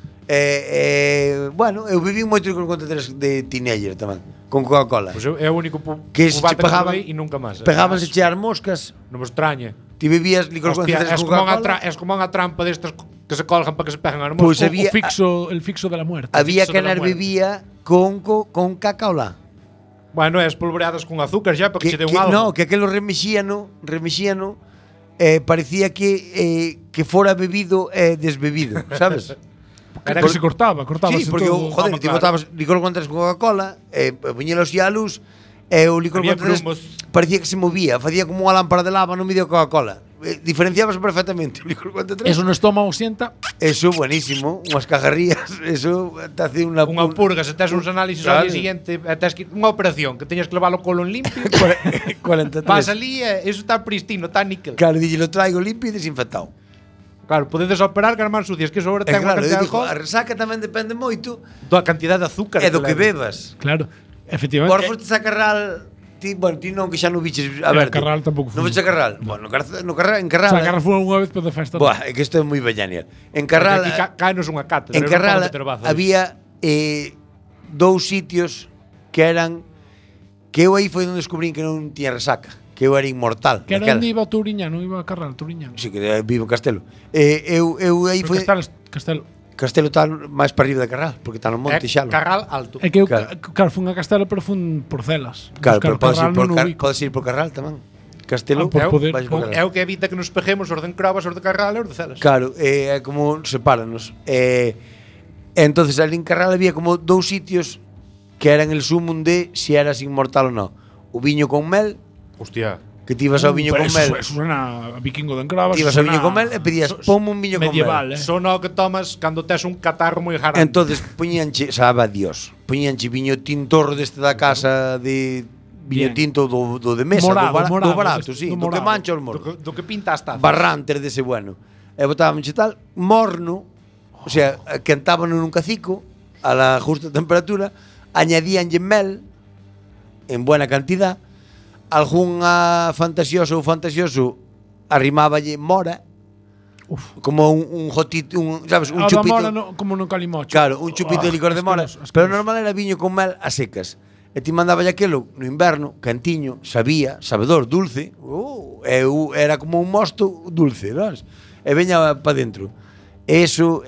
Eh, eh, bueno, eu viví moito licor cuarenta e tres de teenager tamén, con Coca-Cola. Pois eu- é o único pu- Que se cubate che pegaban- probei e nunca máis. eh. Pegábanse chear moscas, Non me extraña. ti bebías licor Hostia, cuarenta e tres es con como, unha Coca-Cola. tra es como unha trampa destas co- que se colgan para que se peguen as Pois moscas. había- o fixo, el fixo de la muerte. Había fixo que de la anar muerte. bebía con, co, con cacaolá. Bueno, é espolvoreadas con azúcar xa para que, Que, che dé un que, algo. no, que aquelo remexíano, remexíano, eh, parecía que eh, que fora bebido e eh, desbebido, sabes? Era que se cortaba, cortaba. Sí, porque, todo. joder, Home, ti claro. botabas licor cuarenta e tres con Coca-Cola, eh, poñelos xa a luz, e o licor Había cuarenta e tres grumos. parecía que se movía, facía como unha lámpara de lava no medio da Coca-Cola. Eh, diferenciabas perfectamente o licor cuarenta e tres. Eso no estómago sienta. Eso buenísimo, unhas cajarrías, eso te hace unha Unha pur- purga, se tes uns análisis Claro. ao día siguiente, e tes que unha operación que teñas que levar o colon limpio. cuarenta e tres. Vas ali e iso está pristino, está níquel. Claro, dille, lo traigo limpio e desinfectado. Claro, podedes operar que as mans sucias, que iso ahora E ten unha claro, eu cantidad de digo, a alcohol, resaca tamén depende moito da cantidad de azúcar e do que leves. bebas. Claro, efectivamente. Por foste a Carral, ti, bueno, ti non que xa non biches a Eh, ver. Carral tampouco Non fui. viches a Carral? Bueno, no Carral, no Carral, en O Carral. sea, Carral foi unha vez para de festa. Buah, é que isto é moi beñaniel. En Carral, Porque aquí ca- caenos unha cátedra. en eu non Carral podo meter bazos. había eh, dous sitios que eran que eu aí foi onde descubrín que non tiña resaca, que eu era inmortal. Que era onde iba Touriñán, non iba a Carral, Touriñán. Sí, que vivo en Castelo. Eh, eu, eu aí foi... Castelo, Castelo. Castelo está máis para arriba de Carral, porque está no monte, xa. Carral alto. É que eu, Claro. claro, fun a Castelo, pero fun por Celas. Claro, pero podes ir, Carral por non o Car- ubico. podes ir por Carral tamén. Castelo, Ah, por poder, vais por Carral. É o que evita que nos pejemos os de Encrobas, os de Carral e os de Celas. Claro, é eh, como sepáranos. Eh, entonces ali en Carral había como dous sitios que eran el sumum de si eras inmortal ou non. O viño con mel, Hostia. que ti ibas ao viño Pero con eso, mel. Eso suena a vikingo de Encrabas. Ibas ao viño con mel e pedías ponme un viño medieval, con mel. eh. Son o que tomas cando tes un catarro moi grande. Entonces poñíanche, sabe a Dios, poñíanche viño tintorro deste da casa de viño Bien. tinto do, do de mesa, Morado, do, bara, morado, do barato, deste- sí, do do, que morado. mancha os do, morros. que- do que pinta as tazas. Barrantes dese bueno. E botábamos tal, morno, o sea, quentábano nun cacico a la justa temperatura, añadíanlle mel en buena cantidad, algunha fantasioso ou fantasioso arrimáballe mora, Uf. como un, un jotito, un, sabes, un A da chupito. mora no, como no calimocho. Claro, un chupito Ah, de licor de mora, asqueroso, pero asqueroso. normal era viño con mel a secas. E ti mandaballe aquelo no inverno, cantiño, sabía, sabedor, dulce. Uh, e u- era como un mosto dulce, non? E veña para dentro. Eso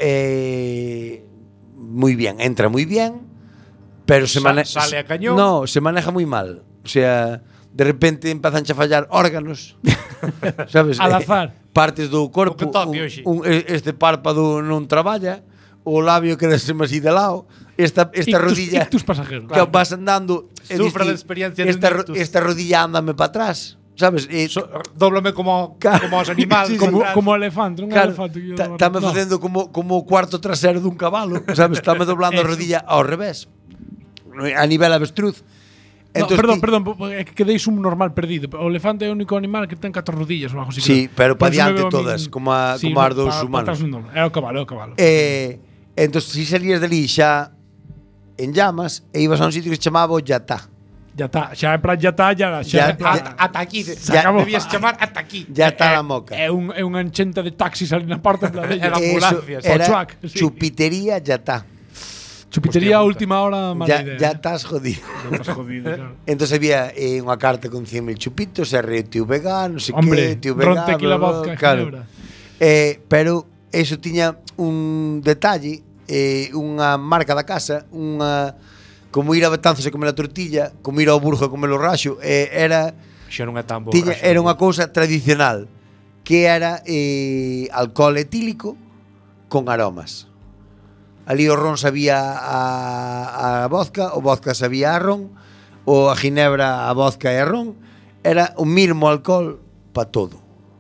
é moi bien, entra moi bien, pero se Sa- maneja sale a cañón. No, se maneja moi mal. O sea, de repente empezan a fallar órganos. Sabes? Al Eh, azar. Partes do corpo, O que toque un, hoxe. un, este párpado non traballa, o labio queda así de lado, esta, esta Ictus- rodilla ictus pasajeros. que vas andando e Sufre dis ti, da experiencia de esta, un ro- ictus. esta rodilla ándame para atrás, sabes? E, So, dóblame como, Claro. como os animales. Sí, sí. Como, atrás. como elefante, un claro, elefante. que yo ta- daba- Táme No. facendo como, como o cuarto trasero dun cabalo, sabes? Táme doblando a rodilla ao revés, a nivel avestruz. No, Entón, perdón, ti- perdón, po- po- é que quedéis un normal perdido. O elefante é o único animal que ten catro rodillas ou algo así. Sí, creo. pero pa Por eso me diante veo a todas, min- como a- como as dos pa- pa humanos. atrás non. É o cabalo, é o cabalo. Eh, entón, si salías dali xa en llamas e ibas a un sitio que se chamaba o Yatá. Ya está, xa en plan ya está, ya, Ya- xa en plan, ya- Ata aquí. Se Ya- acabou. Debías chamar ata aquí. Ya está é, la moca. É un é unha enchente de taxis ali na parte en plan de Era Eso ambulancias. era O chuac, sí. chupitería Yatá. Chupitería a Hostia última hora, mala Ya, idea. ya estás jodido. Ya estás jodido, claro. Entón había eh, unha carta con cien mil chupitos, R tío vegano, non sei Hombre, que, tío ron, vegano. tequila, bla, bla, vodka, claro. ginebra. Eh, pero eso tiña un detalle, eh, unha marca da casa, unha como ir a Betanzos e comer a tortilla, como ir ao Burgo e comer o raxo, eh, era Xa non é tan bo. tiña, raxo. era unha cousa tradicional que era eh, alcohol etílico con aromas. Ali o ron sabía a, a vodka, o vodka sabía a ron, o a ginebra a vodka e a ron. Era o mismo alcohol para todo.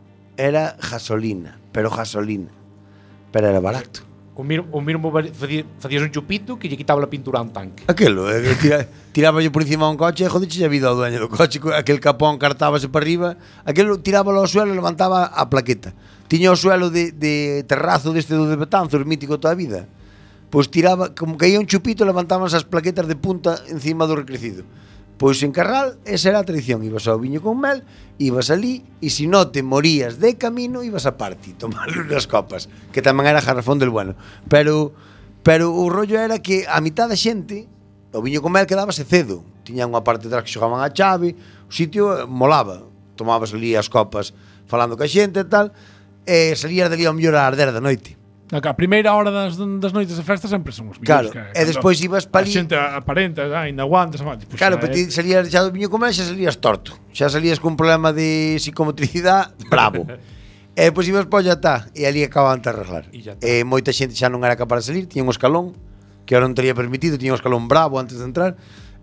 Era gasolina, pero gasolina. Pero era barato. O mismo, o mismo facía- facías un chupito que lle quitaba a pintura a un tanque. Aquelo, eh, tira, tiraba yo por encima a un coche e jodiche a vida ao dueño do coche, co- aquel capón cartábase para arriba, aquelo tirábalo ao suelo e levantaba a plaqueta. Tiña o suelo de, de terrazo deste do de Betanzos, mítico toda a vida. Pois tiraba, como caía un chupito, levantaban as plaquetas de punta encima do recrecido. Pois en Carral, esa era a tradición, ibas ao viño con mel, ibas ali, e se non te morías de camino, ibas a party, tomar unhas copas, que tamén era jarrafón del bueno. Pero pero o rollo era que a mitad da xente, o viño con mel quedábase cedo. Tiñan unha parte atrás que xogaban a chave, o sitio eh, molaba. Tomabas ali as copas falando ca xente e tal, e salías dali ao mellor a arder da noite. A primeira hora das, das noites de festa sempre son os Claro, millóns. e despois ibas pa A ali- xente aparenta, ainda aguantas, aguantas. Pues Claro, xa, pero eh. ti salías xa do viño con mel, xa salías torto. Xa salías con un problema de psicomotricidade, bravo. E depois ibas para o Yatá, e ali acababan de arreglar. E ya está. E moita xente xa non era capaz de salir, tiña un escalón, que ahora non teria permitido, tiña un escalón bravo antes de entrar.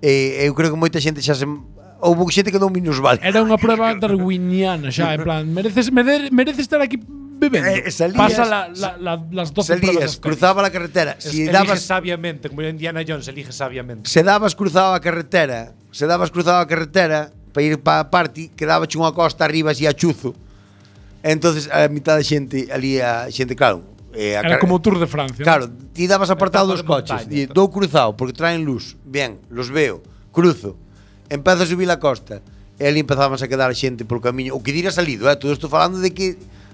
E eu creo que moita xente xa se... Houve xente que dou minusvale. Era unha prueba darwiniana xa, en plan, mereces, mere- mereces estar aquí bebendo. Eh, salías- Pasa la, la, la, las doce Salías, pruebas. cruzaba la carretera. Es, Si elige dabas, sabiamente, como Indiana Jones, elige sabiamente. se dabas cruzado a carretera, se dabas cruzado a carretera para ir para a party, quedabache unha costa arriba así a chuzo. Entonces a mitad da xente ali a xente, claro, eh, a Era car- como o Tour de Francia. Claro, ti dabas apartado Etapa dos de coches, montaña. e dou cruzado porque traen luz. Bien, los veo, cruzo. Empezo a subir a costa e ali empezamos a quedar a xente polo camiño. O que dira salido, eh, todo estou falando de que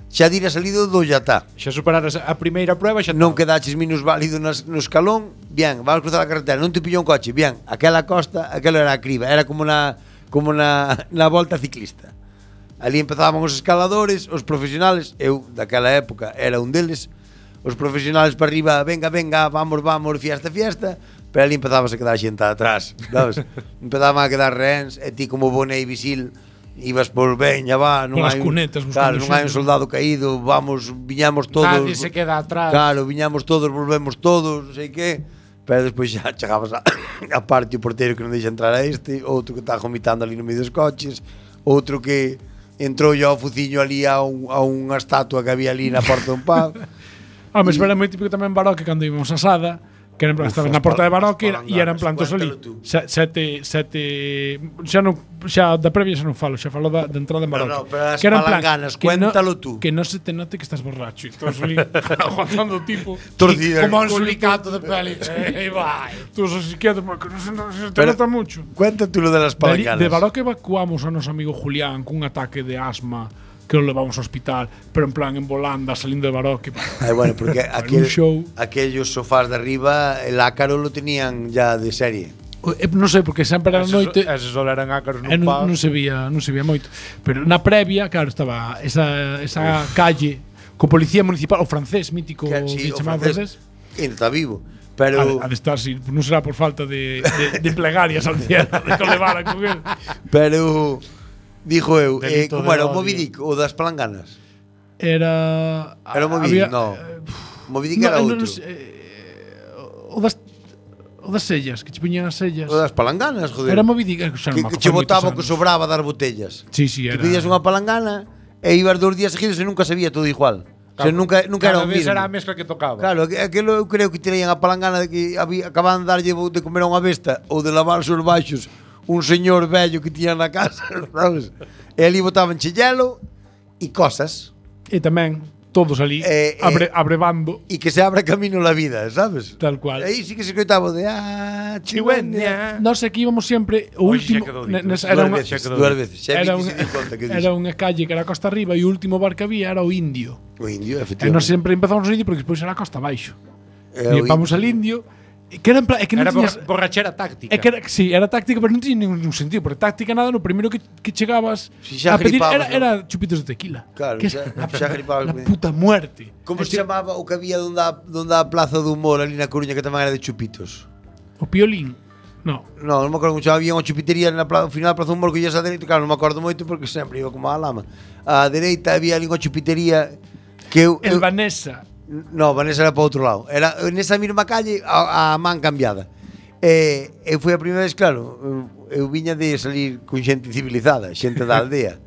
xa dira salido do Yatá. Xa superaras a primeira prueba, xa non quedaches minus válido nas, no escalón, bien, vas a cruzar a carretera, non te pillou un coche, bien, aquela costa, aquelo era a criba, era como na como na, na volta ciclista. Ali empezaban os escaladores, os profesionales, eu daquela época era un deles, os profesionales para arriba, venga, venga, vamos, vamos, fiesta, fiesta, pero ali empezabas a quedar xente atrás, sabes? Empezaban a quedar rehens, e ti como bo Navy Seal ibas por veña, va, non hai, cunetas, claro, non hai un soldado caído, vamos, viñamos todos. Nadie se queda atrás. Claro, viñamos todos, volvemos todos, non sei que. Pero despois xa chegabas a, a parte o porteiro que non deixa entrar a este, outro que está vomitando ali no medio dos coches, outro que entrou ao fuciño ali a, un, a unha estatua que había ali na porta dun pub. Ah, mas era moi típico tamén Baroque cando íbamos a Sada, que era en plan, estabas na porta de Baroque e eran plantos ali. Sete, sete, xa non, xa da previa xa non falo, xa falo da, de entrada en Baroque. No, no, pero as que eran palanganas, cuéntalo no, tú. Que non se te note que estás borracho. Estás ali aguantando tipo. Torcida. Como un suricato de peli. Eh, vai. Tú sos psiquiatra, porque non se, non se te Pero, nota mucho. Cuéntate lo de las palanganas. De, de Baroque evacuamos a noso amigo Julián cun ataque de asma que lo levamos ao hospital, pero en plan en volanda, salindo de Baroque. Ay, bueno, porque aquel, aquellos sofás de arriba, el ácaro lo tenían ya de serie. Eh, non sei, porque sempre era noite. Esos só eran ácaros no non, pub. non se vía, non se vía moito. Pero na previa, claro, estaba esa, esa calle co policía municipal, o francés mítico, Que, sí, que o chamaba francés, francés. que está vivo. Pero Ha de estar, si, non será por falta de, de, de plegarias al cielo, de que o levara con él. Pero dijo eu, eh, Delito como de era o odio. Moby Dick o das palanganas? Era Era o Moby Dick, no. Moby Dick era outro. No, eh, o das o das sellas, que che puñan as sellas. O das palanganas, joder. Era Moby Dick, xa que, non me que che acordo botaba o moitos que anos. sobraba das botellas. Sí, sí, Que era. pedías unha palangana e ibas dous días seguidos e nunca sabía todo igual. O sea, nunca, nunca era Cada o vez mismo. era a mescla que tocaba. Claro, que- aquelo eu creo que tenían a palangana de que había, acababan de darlle de comer a unha besta ou de lavar os baixos un señor vello que tiña na casa, sabes? E ali botaban hielo e cosas. E tamén todos ali Eh, eh, abre, abrevando. E que se abra camino la vida, sabes? Tal cual. Aí sí que se escoitaba de ah, chigüeña. Nós aquí íbamos sempre o Oxe, último xa quedou ne- dito. nes- era Dúas unha- veces, dúas veces. Xa vi Era que unha se dio conta que dixo. era unha calle que era a costa arriba e o último bar que había era o Indio. O Indio, E nós efectivamente. sempre empezamos no Indio porque despois era a costa abaixo. E E o vamos Indio. al Indio, e que era en plan, é que non Era tiñas borra- borrachera táctica. É que era, sí, era táctica, pero non tiña ningún sentido, porque táctica nada, no primeiro que, que chegabas Si xa a pedir gripabas, era, ¿no? era chupitos de tequila. Claro, que es xa- la, xa gripabas la ben. puta muerte. Como se chamaba o que había donde a, donde a Plaza do Humor ali na Coruña que tamén era de chupitos? O Piolín. No. No, non me acordo mucho. Había unha chupitería na plaza, ao final da Plaza do Humor que ia a dereita, claro, non me acordo moito porque sempre iba como a lama. A dereita había ali unha chupitería que eu, El eu Vanessa. No, Vanessa era para outro lado. Era nesa mesma calle a, a man cambiada. E eu fui a primeira vez, claro, eu, eu viña de salir con xente civilizada, xente da aldea.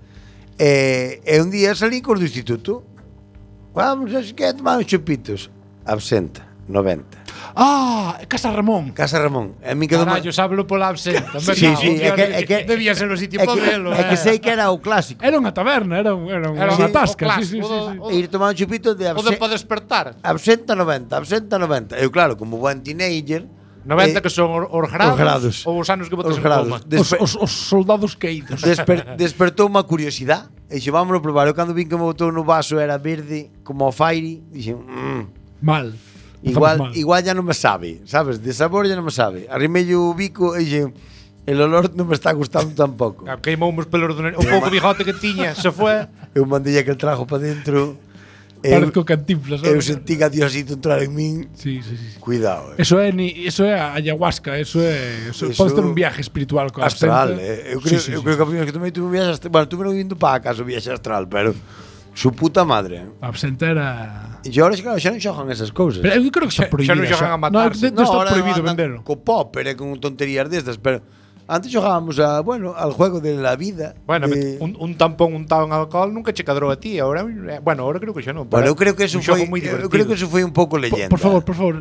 E, e un día salí cos do instituto. Vamos, a que tomar uns chupitos. Absenta, noventa. Ah, Casa Ramón. Casa Ramón. A mí quedou Carallo, sábelo pola absenta. Sí, sí, é que, é que, debía ser o sitio é para que, velo. é que sei que era o clásico. Era unha taberna, era, un, era, Era unha o tasca. clásico Sí, sí, sí, sí. do- E ir tomar un chupito de O de absenta. para despertar. Absenta noventa, absenta noventa. Eu claro, como buen teenager, noventa eh, que son os os grados, os grados. ou os anos que botas Os en grados. coma. Despe- Os, os, os soldados caídos. Desper, despertou unha curiosidade. E dixo, vámonos probar. Eu cando vin que me botou no vaso era verde, como o Fairy, dixen, mmm, Mal. igual, Estamos mal. igual ya non me sabe, sabes? De sabor ya non me sabe. Arrimei o bico e dixen, el olor non me está gustando tampouco. Ah, queimou os pelos do nariz. O pouco bigote que tiña se foi. Eu mandei aquel trajo para dentro. e Parezco Cantinflas. Eu ¿sabes? sentí que a Diosito entrar en min. Sí, sí, sí. Cuidado, eh. Eso é, ni, eso é a ayahuasca, eso é, eso, Eso- podes ter un viaje espiritual coa Astral, absenta. eh. Eu creo, Sí, sí, eu sí. creo que a primeira vez que tomei tuve un viaxe astral. Bueno, tuve vindo para casa o viaxe astral, pero su puta madre. eh. A absenta era... E ahora, claro, xa non xogan esas cousas. Pero eu creo que está Xa- prohibido. xa non xogan a matarse. No, de, de está ahora prohibido andan vendelo. Co popper e con tonterías destas, pero antes xogábamos a, bueno, al juego de la vida. Bueno, de... un, un tampón untado en alcohol nunca che cadrou a ti. Ahora, eh, bueno, ahora creo que xa non. Bueno, eu creo que eso un xogo foi, moi eu creo que eso foi un pouco Por, leyenda. por favor, por favor,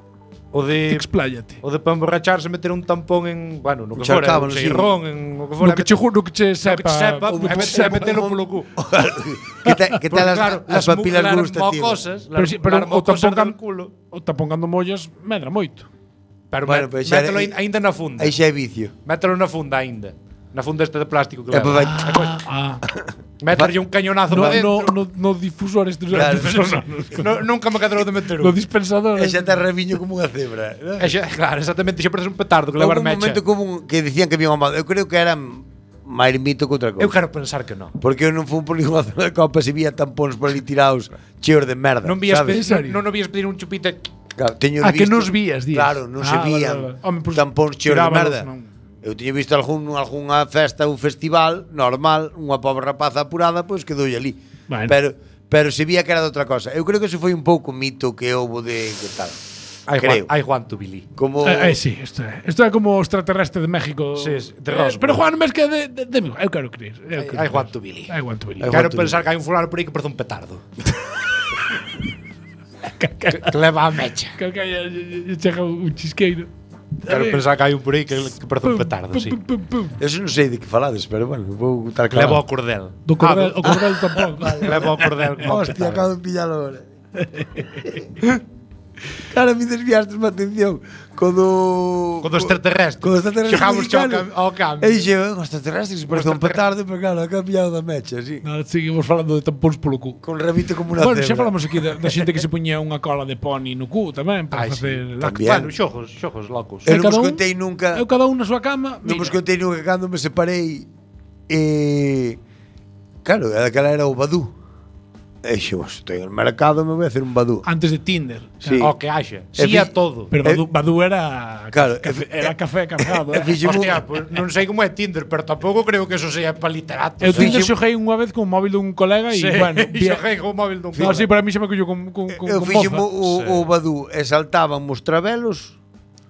O de expláyate. o de para emborracharse meter un tampón en, bueno, no que Un fora, charcábano, un sí. seirrón, en o que fora. No que che juro que che no que sepa. che sepa, o e que meter- sepa e metelo como- polo cu. que te, que te Porque, las, claro, as mu- papilas las gustativas. mocosas, Pero, las- si, pero las o mocosas tampón del can- culo. o tampón cando mollas medra moito. Pero Bueno, bueno, pero xa mételo é- ain- aínda na funda. Aí xa é vicio. Mételo na funda aínda. Na funda este de plástico que E pues vai- Ah, Meterlle un cañonazo no, para dentro. no, no, no difusor este Claro. no, nunca me cadrou de meter no un. dispensador. E xa te reviño como unha cebra. E xa, claro, exactamente, xa parece un petardo que Houve levar un mecha. momento como un- que dicían que había unha moda. Eu creo que era máis mito que outra cousa. Eu quero pensar que non. Porque eu non fui por ninguna zona de copas e vía tampóns por ali tirados cheos de merda. Non vías sabes? pedir, non, non vías pedir un chupite. Claro, teño Ah, que visto- nos vías, días. Claro, non se Ah, vale, vían vale, vale. Home, pues, tampóns cheos de tirábalos, merda. non. Eu tiña visto algún algunha festa, un festival normal, unha pobre rapaza apurada, pois quedoulle ali. Bueno. Pero pero se vía que era de outra cosa. Eu creo que eso foi un pouco mito que houbo de que tal. Ai, creo. Juan, ai, Juan Tubili. Como Eh, eh, sí, isto é. Isto é como o extraterrestre de México. Sí, sí, de Eh, Roswell. pero Juan, mes que de, de, de, eu quero creer. Eu Ai, quero ai, creer. Juan Tubili. Ai, Juan Tubili. Ai, Quero Juan pensar que hai un fulano por aí que parece un petardo. que, que leva a mecha. Que que hai- lle chega un chisqueiro. Quero pensar que hai un por aí que, que parece un petardo, sí. Pum, pum, pum. Eso non sei de que falades, pero bueno, vou estar claro. Leva o cordel. Do cordel, Ah, o cordel tampón. Leva o cordel como un Hostia, petardo. acabo de pillarlo ahora. Cara, me desviaste má atención Cando Cando extraterrestre Cando extraterrestre Chegamos mexicano. ao cambio. E dixe, os extraterrestres parece un petardo, pero claro, ha cambiado da mecha, sí. No, seguimos falando de tampóns polo cu. Con rabito como unha Bueno, xa cebra. falamos aquí da, da xente que se poñía unha cola de poni no cu tamén para Ai, sí, facer tamén. Bueno, xogos, xogos locos. Eu non cada vos un- contei nunca Eu cada un na súa cama. Non mira. vos contei nunca cando me separei e... Claro, aquela era o Badoo. E dixo, "Vos, estou en el mercado, me voy a hacer un Badoo". Antes de Tinder. Sí. O que haxa. E Sí a fi- todo. Pero Eh, Badu, Badu era claro, café, e- era café cargado. e eh. fixo- Hostia, pues non sei como é Tinder, pero tampouco creo que eso sea para literatos. Eu eh. Tinder xoguei unha vez con o móvil dun colega e Sí, bueno, e xoguei co móvil dun No, colega. sí, para mí xa me collo con con con, Eu con fixo moza. o, o Badoo e saltaban os travelos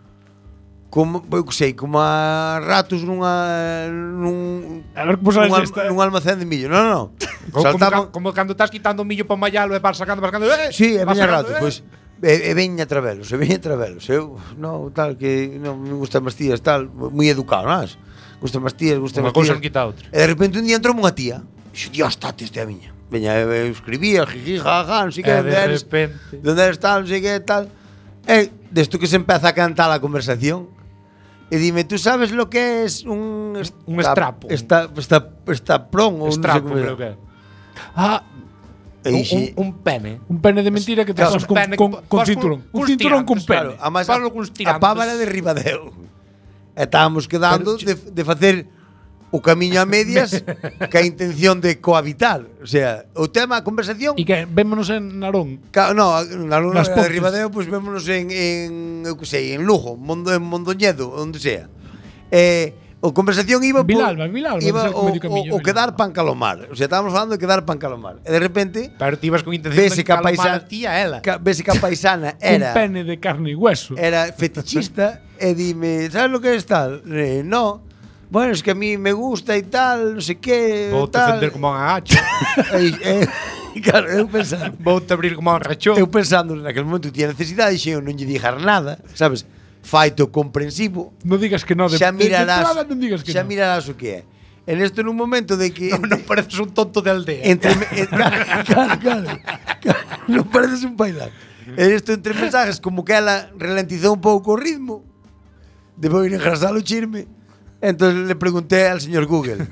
como, eu que sei, como a ratos nunha nun, A ver como sabes nun, esta. nun almacén de millo. Non, non, non. Como, como, Saltaban, ca- como cando estás quitando o millo para mallalo e vas sacando, vas sacando. Eh, sí, e vas veña sacando, ratos, eh. pois e, e veña travelos, e veña travelos. Eu, non, tal que non me gustan as tías, tal, moi educado, nas. Gustan as tías, gustan Unha as cousa tías. non quita a outra. E de repente un día entrou unha tía. Dixo, "Dios, tate este a miña." Veña, eu escribía, jiji, jaja, non sei que, E de onde eres, repente- de onde eres tal, non sei que, tal. E desto que se empeza a cantar a conversación. E dime, ¿tú sabes lo que es un... Un estrapo. Esta, esta, esta prón, ou non sei Estrapo, como creo que é. Ah, E Un, dixe, un, un pene. un pene de mentira que te Claro, pasas con, un pene con, que con vas cinturón. con- Un cuns cinturón con tirantes, pene. claro, a, máis, Pablo a, cuns a tirantes. pava era de Ribadeo. E estábamos quedando de, de facer o camiño a medias ca intención de cohabitar. O sea, o tema, a conversación... E que vémonos en Narón. Ca, no, na luna Nas de Pontes. Ribadeo, pois pues, vémonos en, en, eu que sei, en Lugo, Mondo, en Mondoñedo, onde sea. Eh, o conversación iba por- Vilalba, en Vilalba, iba debe ser o, medio camiño, o, o quedar Vilalba. pan calomar. O sea, estábamos falando de quedar pan calomar. E de repente, Pero ti ibas con intención vese de que a calomar paisana, a ti a ela. ca, vese que a paisana Un era pene de carne e hueso. era fetichista e dime, ¿sabes lo que es tal? Eh, no. Bueno, es que a mí me gusta y tal, no sé qué, Vou te tal. defender como un agacho. E, e, claro, eu pensando, Vou te abrir como un rachón. eu pensando naquele momento que tiña necesidade, xe eu non lle digar nada, sabes? Faito comprensivo. Non digas que no. De, Xa de, de mirarás, entrada non digas que xa no. mirarás o que é. En esto nun momento de que Non, non pareces un tonto de aldea. entre en, claro, claro, claro, claro, non pareces un bailar. En esto entre mensajes como que ela ralentizou un pouco o ritmo. Debo ir engrasar o chirme. Entonces le pregunté al señor Google.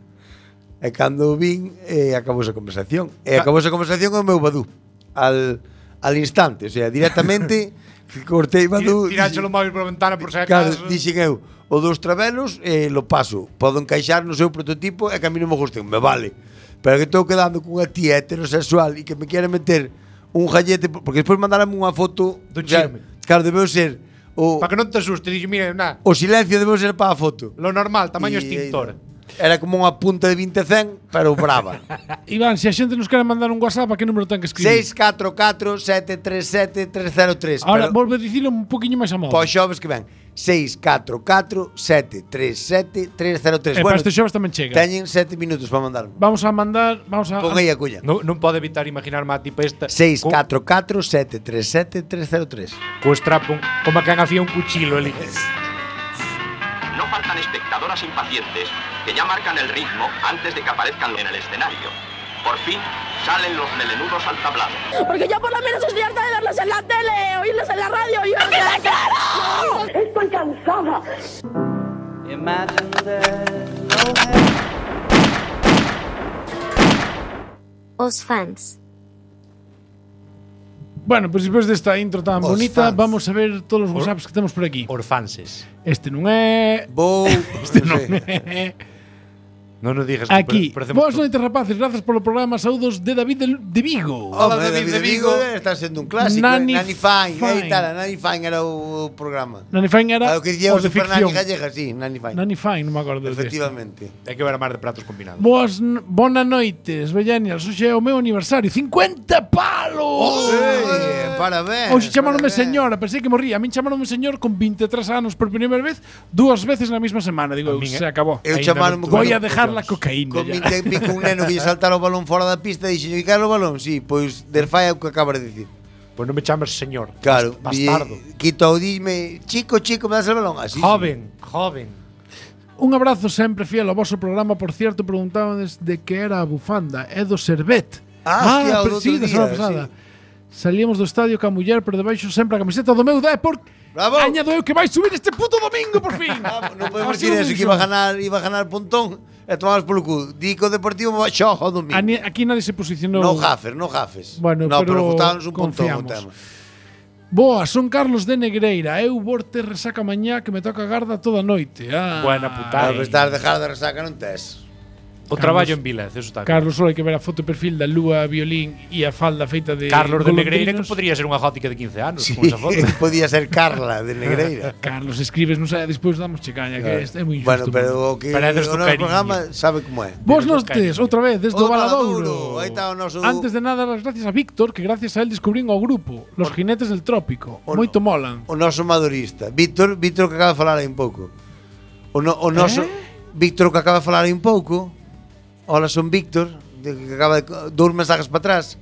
E cando vin, eh, acabou esa conversación. E acabou esa conversación con o meu Badoo. Al, al instante, o sea, directamente cortei Badoo. Tiráchelo o móvil por a ventana por se Claro, acaso. dixen eu, o dos travelos eh, lo paso. Podo encaixar no seu prototipo e que a mí non me gusten, me vale. Pero que estou quedando con unha tía heterosexual e que me quere meter un jallete, porque despois mandarame unha foto Do o sea, chisme. claro, debeu ser o, Para que non te asuste, dixo, mira, na, o silencio debeu ser para a foto. lo normal, tamaño E- extintor. Era como unha punta de vinte cen, pero brava. Iván, se a xente nos quere mandar un WhatsApp, a que número ten que escribir? seis catro catro sete tres sete tres cero tres. Ahora, pero volve a dicilo un poquinho máis a modo. para os xoves que ven. seis catro catro sete tres sete tres cero tres. E para este xoves tamén chega. Teñen sete minutos para mandarme. Vamos a mandar, vamos a... Pon aí a cuña. Non, non pode evitar imaginarme a tipa esta seis co- catro catro sete tres sete tres cero tres. co estrapo, como que han afía un cuchillo ali. No faltan espectadoras impacientes que ya marcan el ritmo antes de que aparezcan en el escenario. Por fin salen los melenudos al tablado. Porque yo por lo menos estoy harta de verlos en la tele, oírlos en la radio y... ¡No quiero! Estoy cansada. En imagine there's no heaven. Os fans. Bueno, pois despois desta intro tan Os bonita, fans. vamos a ver todos os WhatsApps que temos por aquí. Orfanses. Este non é... Vou... Este non sei. é... Non nos digas Aquí, que parecemos boas noites rapaces, grazas polo programa, saúdos de David de, de Vigo. Hola, David, David de Vigo. Está sendo un clásico. Nani Nani, Nani Fine. Fine. Aí está, Nani Fine era o programa. Nani Fine era Ah, o que dicía o os de Super ficción. Nani Gallega, sí, Nani Fine. Nani Fine, non me acordo deste. Efectivamente. Hai que ver a mar de pratos combinados. Boas, n- bona noites, Bellenials. Hoxe é o meu aniversario. cincuenta palos! Oi, parabéns. Hoxe chamaronme parabéns. señora, pensei que morría. A min chamaronme señor con vinte e tres anos por primeira vez, dúas veces na mesma semana. Digo, A min, se eh, acabou. Eu Ainda chamaronme non- Voy a con- dejar la cocaína. Con ya. vinte e pico un neno que lle saltara o balón fora da pista e dixen, "E quero o balón?" Sí, pois desfai o que acabas de dicir. Pois non me chamas señor. Claro, Bastardo. e- quito, dime, "Chico, chico, me das el balón?" Así. Joven, joven. Un abrazo sempre fiel ao voso programa. Por cierto, preguntábades de que era a bufanda. É do Servet. Ah, hostia, o pero do sí, outro da semana día, pasada. Salíamos do estadio ca muller, pero debaixo sempre a camiseta do meu dé por Bravo. añado eu que vai subir este puto domingo por fin. Ah, non podemos Así decir non eso, que iba a funciona. ganar, iba a ganar Pontón e tomamos polo cu. Dico Deportivo xoga o domingo. Ani- Aquí nadie se posicionou. No gafes, no gafes. Bueno, no, pero pero botámonos un Pontón o confiamos. tema. Boa, son Carlos de Negreira. Eu vou ter resaca mañá que me toca garda toda a noite. Ah. Buena putada. Ah, pues estás dejar de resaca non tes. O traballo en Vilez, eso está. Carlos, só hai que ver a foto de perfil da lúa, violín e a falda feita de Carlos de Negreira, que golondrinos. podría ser unha gótica de quince anos, Sí, con esa foto. podía ser Carla de Negreira. Carlos, escribes, non sei, despois damos che caña, que é, é moi Bueno, injusto. pero o que Pero é o desto noso cariño. programa sabe como é. Vos Pero nos cariño. tes, outra vez, desde O o do Valadouro. Valadouro, aí está o noso- Antes de nada, as gracias a Víctor, que gracias a él descubrín o grupo, Los Jinetes del Trópico. O- Moito molan. O noso madurista, Víctor, Víctor que acaba de falar aí un pouco. O, no, o noso Eh? Víctor que acaba de falar aí un pouco. Hola, son Víctor, de que acaba de dous mensajes para atrás.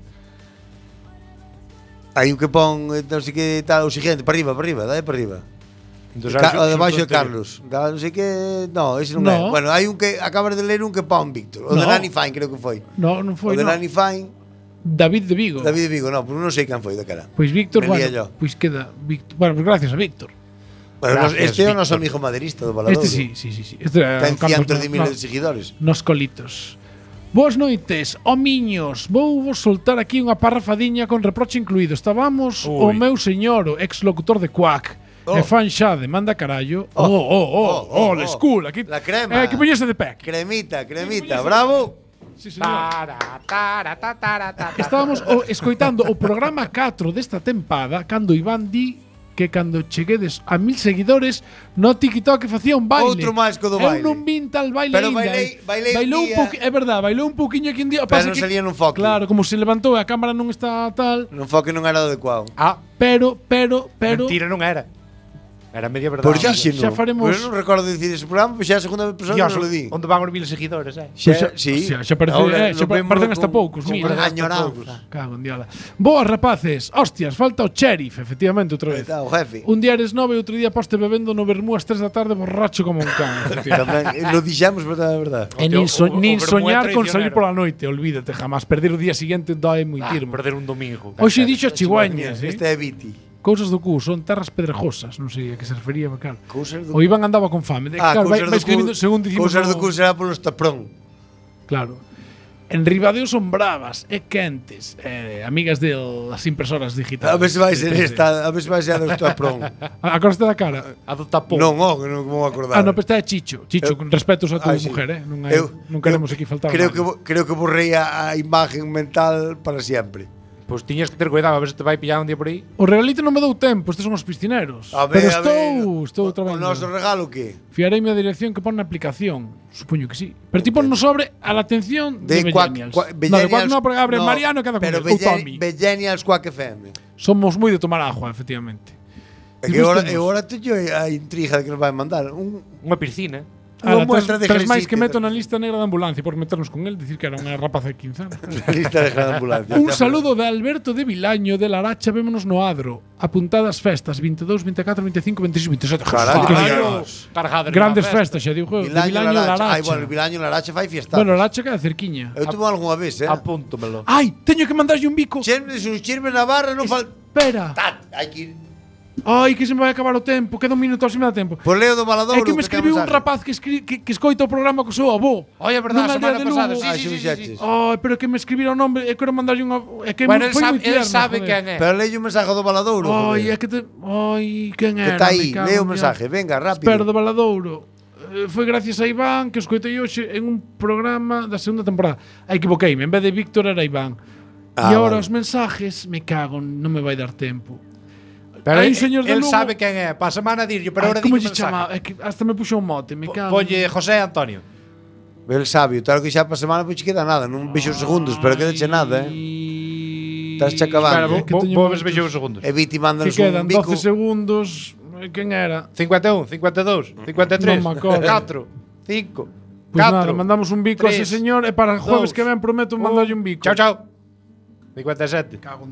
Hai un que pon, eh, non sei que tal, o siguiente, para arriba, para arriba, dai para arriba. Entonces, Ca, o ahora de son baixo de todos Carlos. Da, non sei que, no, ese non, No. é. Bueno, hai un que acabas de ler un que pon Víctor, o de No. Nani Fine creo que foi. No, non O foi, de no. Nani Fine, David de Vigo. David de Vigo, no, pero non sei quen foi daquela. Pois Víctor, Me lía bueno, yo. pois queda Víctor. Bueno, pues gracias a Víctor. Bueno, nos- Gracias, este é o Víctor. noso amigo maderista do Valadouro. Este sí, sí, sí, sí. Este é Ten o Campos, cientos de no- miles no- de seguidores. Nos colitos. Boas noites, homiños. Vou vos soltar aquí unha parrafadiña con reproche incluído. Estábamos o Ui. meu señor, o ex-locutor de Quack. Oh. E fan xa de manda carallo. Oh. Oh, oh, oh, oh, Oh, oh, la oh. school. Aquí, La crema. Eh, que poñese de pé. Cremita, cremita, bravo. Sí, señor. Tara, tara, ta, tara, ta, ta. Estábamos o, escoitando o programa catro desta tempada cando Iván di que cando cheguedes a mil seguidores no TikTok facía un baile. Outro máis que o do Eu baile. non vin tal baile Pero ainda. bailei- eh. bailei un bailou un día. pouqui- é verdad, bailou un pouquiño aquí un día. Pero Pasa non que- salía nun foco. Claro, como se levantou e a cámara non está tal, Non foi que non era adecuado. Ah, pero pero pero mentira non era. Era media verdade. Por xa- díxeno. xa faremos- Pero non recordo dicir ese programa, pois xa a segunda persona Dios, non lo di. onde van os mil seguidores, eh? Pois xa, sí. xa, xa parece, Ahora eh, xa nos vemos parecen hasta con- poucos, con mira. añoranza. Cago en diola. Boas, rapaces. Hostias, falta o sheriff, efectivamente, outra Aí vez. está o jefe. Un día eres nove e outro día poste bebendo no vermú ás tres da tarde borracho como un can. Tamén, eh, lo dixemos, pero é verdade. E nin, so, o- o nin vermú é soñar con salir traicionero. pola noite, olvídate jamás. Perder o día seguinte dói moi Ah, tirmo. perder un domingo. Hoxe dixo as chigüeñas, eh? Este é Viti. Cousas do cu, son terras pedregosas, non sei a que se refería, claro. Cousas do O Iván andaba con fame. De, Ah, claro, vai, cousas vai do escribindo cu- según dicimos. Cousas do no- cu será polo estaprón. Claro. En Ribadeo son bravas e quentes, eh, amigas de las impresoras digitales. A ver se vai ser De- de- esta, a ver se vai ser a do estaprón. A costa da cara. A do tapón. Non, oh, que non como acordar. Ah, no, pero esta é Chicho. Chicho, Eu- con respetos a tu Ai, sí. mujer, eh? Non, hai, Eu- non queremos eu aquí faltar. Creo nada. que bo- creo que borrei a, a imagen mental para sempre. Pois tiñas que ter cuidado, a ver se te vai pillar un día por aí. O regalito non me dou tempo, estes son os piscineros. A ver, pero a estou, ver, estou O traballando. noso regalo que? Fiareime a dirección que pon na aplicación. Supoño que sí. Pero tipo no sobre a la atención de, De Quack, Bellenials. Quack- No, de Quack Bellenials- no, porque abre no, Mariano e queda con pero él. Ou Belle- Tommy. Bellenials Quack F M. Somos moi de tomar agua, efectivamente. É que Despois agora, temos- agora teño a intriga de que nos vai mandar un, Unha piscina. unha Ala, muestra de tres, tres máis ejercicio. que meto na lista negra de ambulancia por meternos con él, dicir que era unha rapaza de quince anos. lista de gran ambulancia. Un saludo de Alberto de Vilaño de Laracha, vémonos no Adro. Apuntadas festas veintidós, veinticuatro, veinticinco, veintiséis, veintisiete. Caralho, Jesús, carallo. Cargada Grandes festas, xa digo, de Vilaño, Vilaño Laracha. Laracha. Ai, bueno, Vilaño Laracha fai fiesta. Bueno, Laracha queda cerquiña. Eu tuve algunha vez, eh. Apúntomelo. Ai, teño que mandarlle un bico. Chirme, se un chirme na barra non fal... Espera. Tat, hai que ir. Ai, que se me vai acabar o tempo, queda un minuto, se me dá tempo. Por Leo do Valadouro. É que me escribiu un rapaz que, escri, que, que escoita o programa co seu avó. Oi, é verdade, a semana Nunha aldea de pasada. Lugo. Sí, sí, sí, sí, sí. Ai, pero que me escribiron o nome, é que quero mandarlle unha... É que Bueno, moi- él foi sabe- moi tierno, él sabe joder. quen é. Pero leio un mensaje do Valadouro. Ai, é que te... Ai, quen Que era? está aí, Me cago leo o en mensaje, Dios. venga, rápido. Espera, do Valadouro. Eh, Foi gracias a Iván que escoitei hoxe en un programa da segunda temporada. Aí equivoqueime, en vez de Víctor era Iván. Ah, E agora vale. os mensajes, me cago, non me vai dar tempo. Pero Hai él, un señor de él Lugo- sabe quen é. Para a semana dirlle, pero Ai, ahora como digo lle chama? É que hasta me puxo un mote, me cago. Ponlle José Antonio. El sabio, claro que xa para semana pois queda nada, non vexo os segundos, pero quedache nada, eh. Estás che acabando. Espera, vou- vou- vou ver se vexo os segundos. E Viti mándanos Que quedan un bico. doce segundos. Eh, Quen era? cincuenta e un, cincuenta e dous, cincuenta e tres, Non me acordo. catro, cinco, Pois nada, catro, mandamos un bico a ese tres, señor e para o jueves dous, que ven prometo mandarlle un bico. Chao, chao. cincuenta e sete.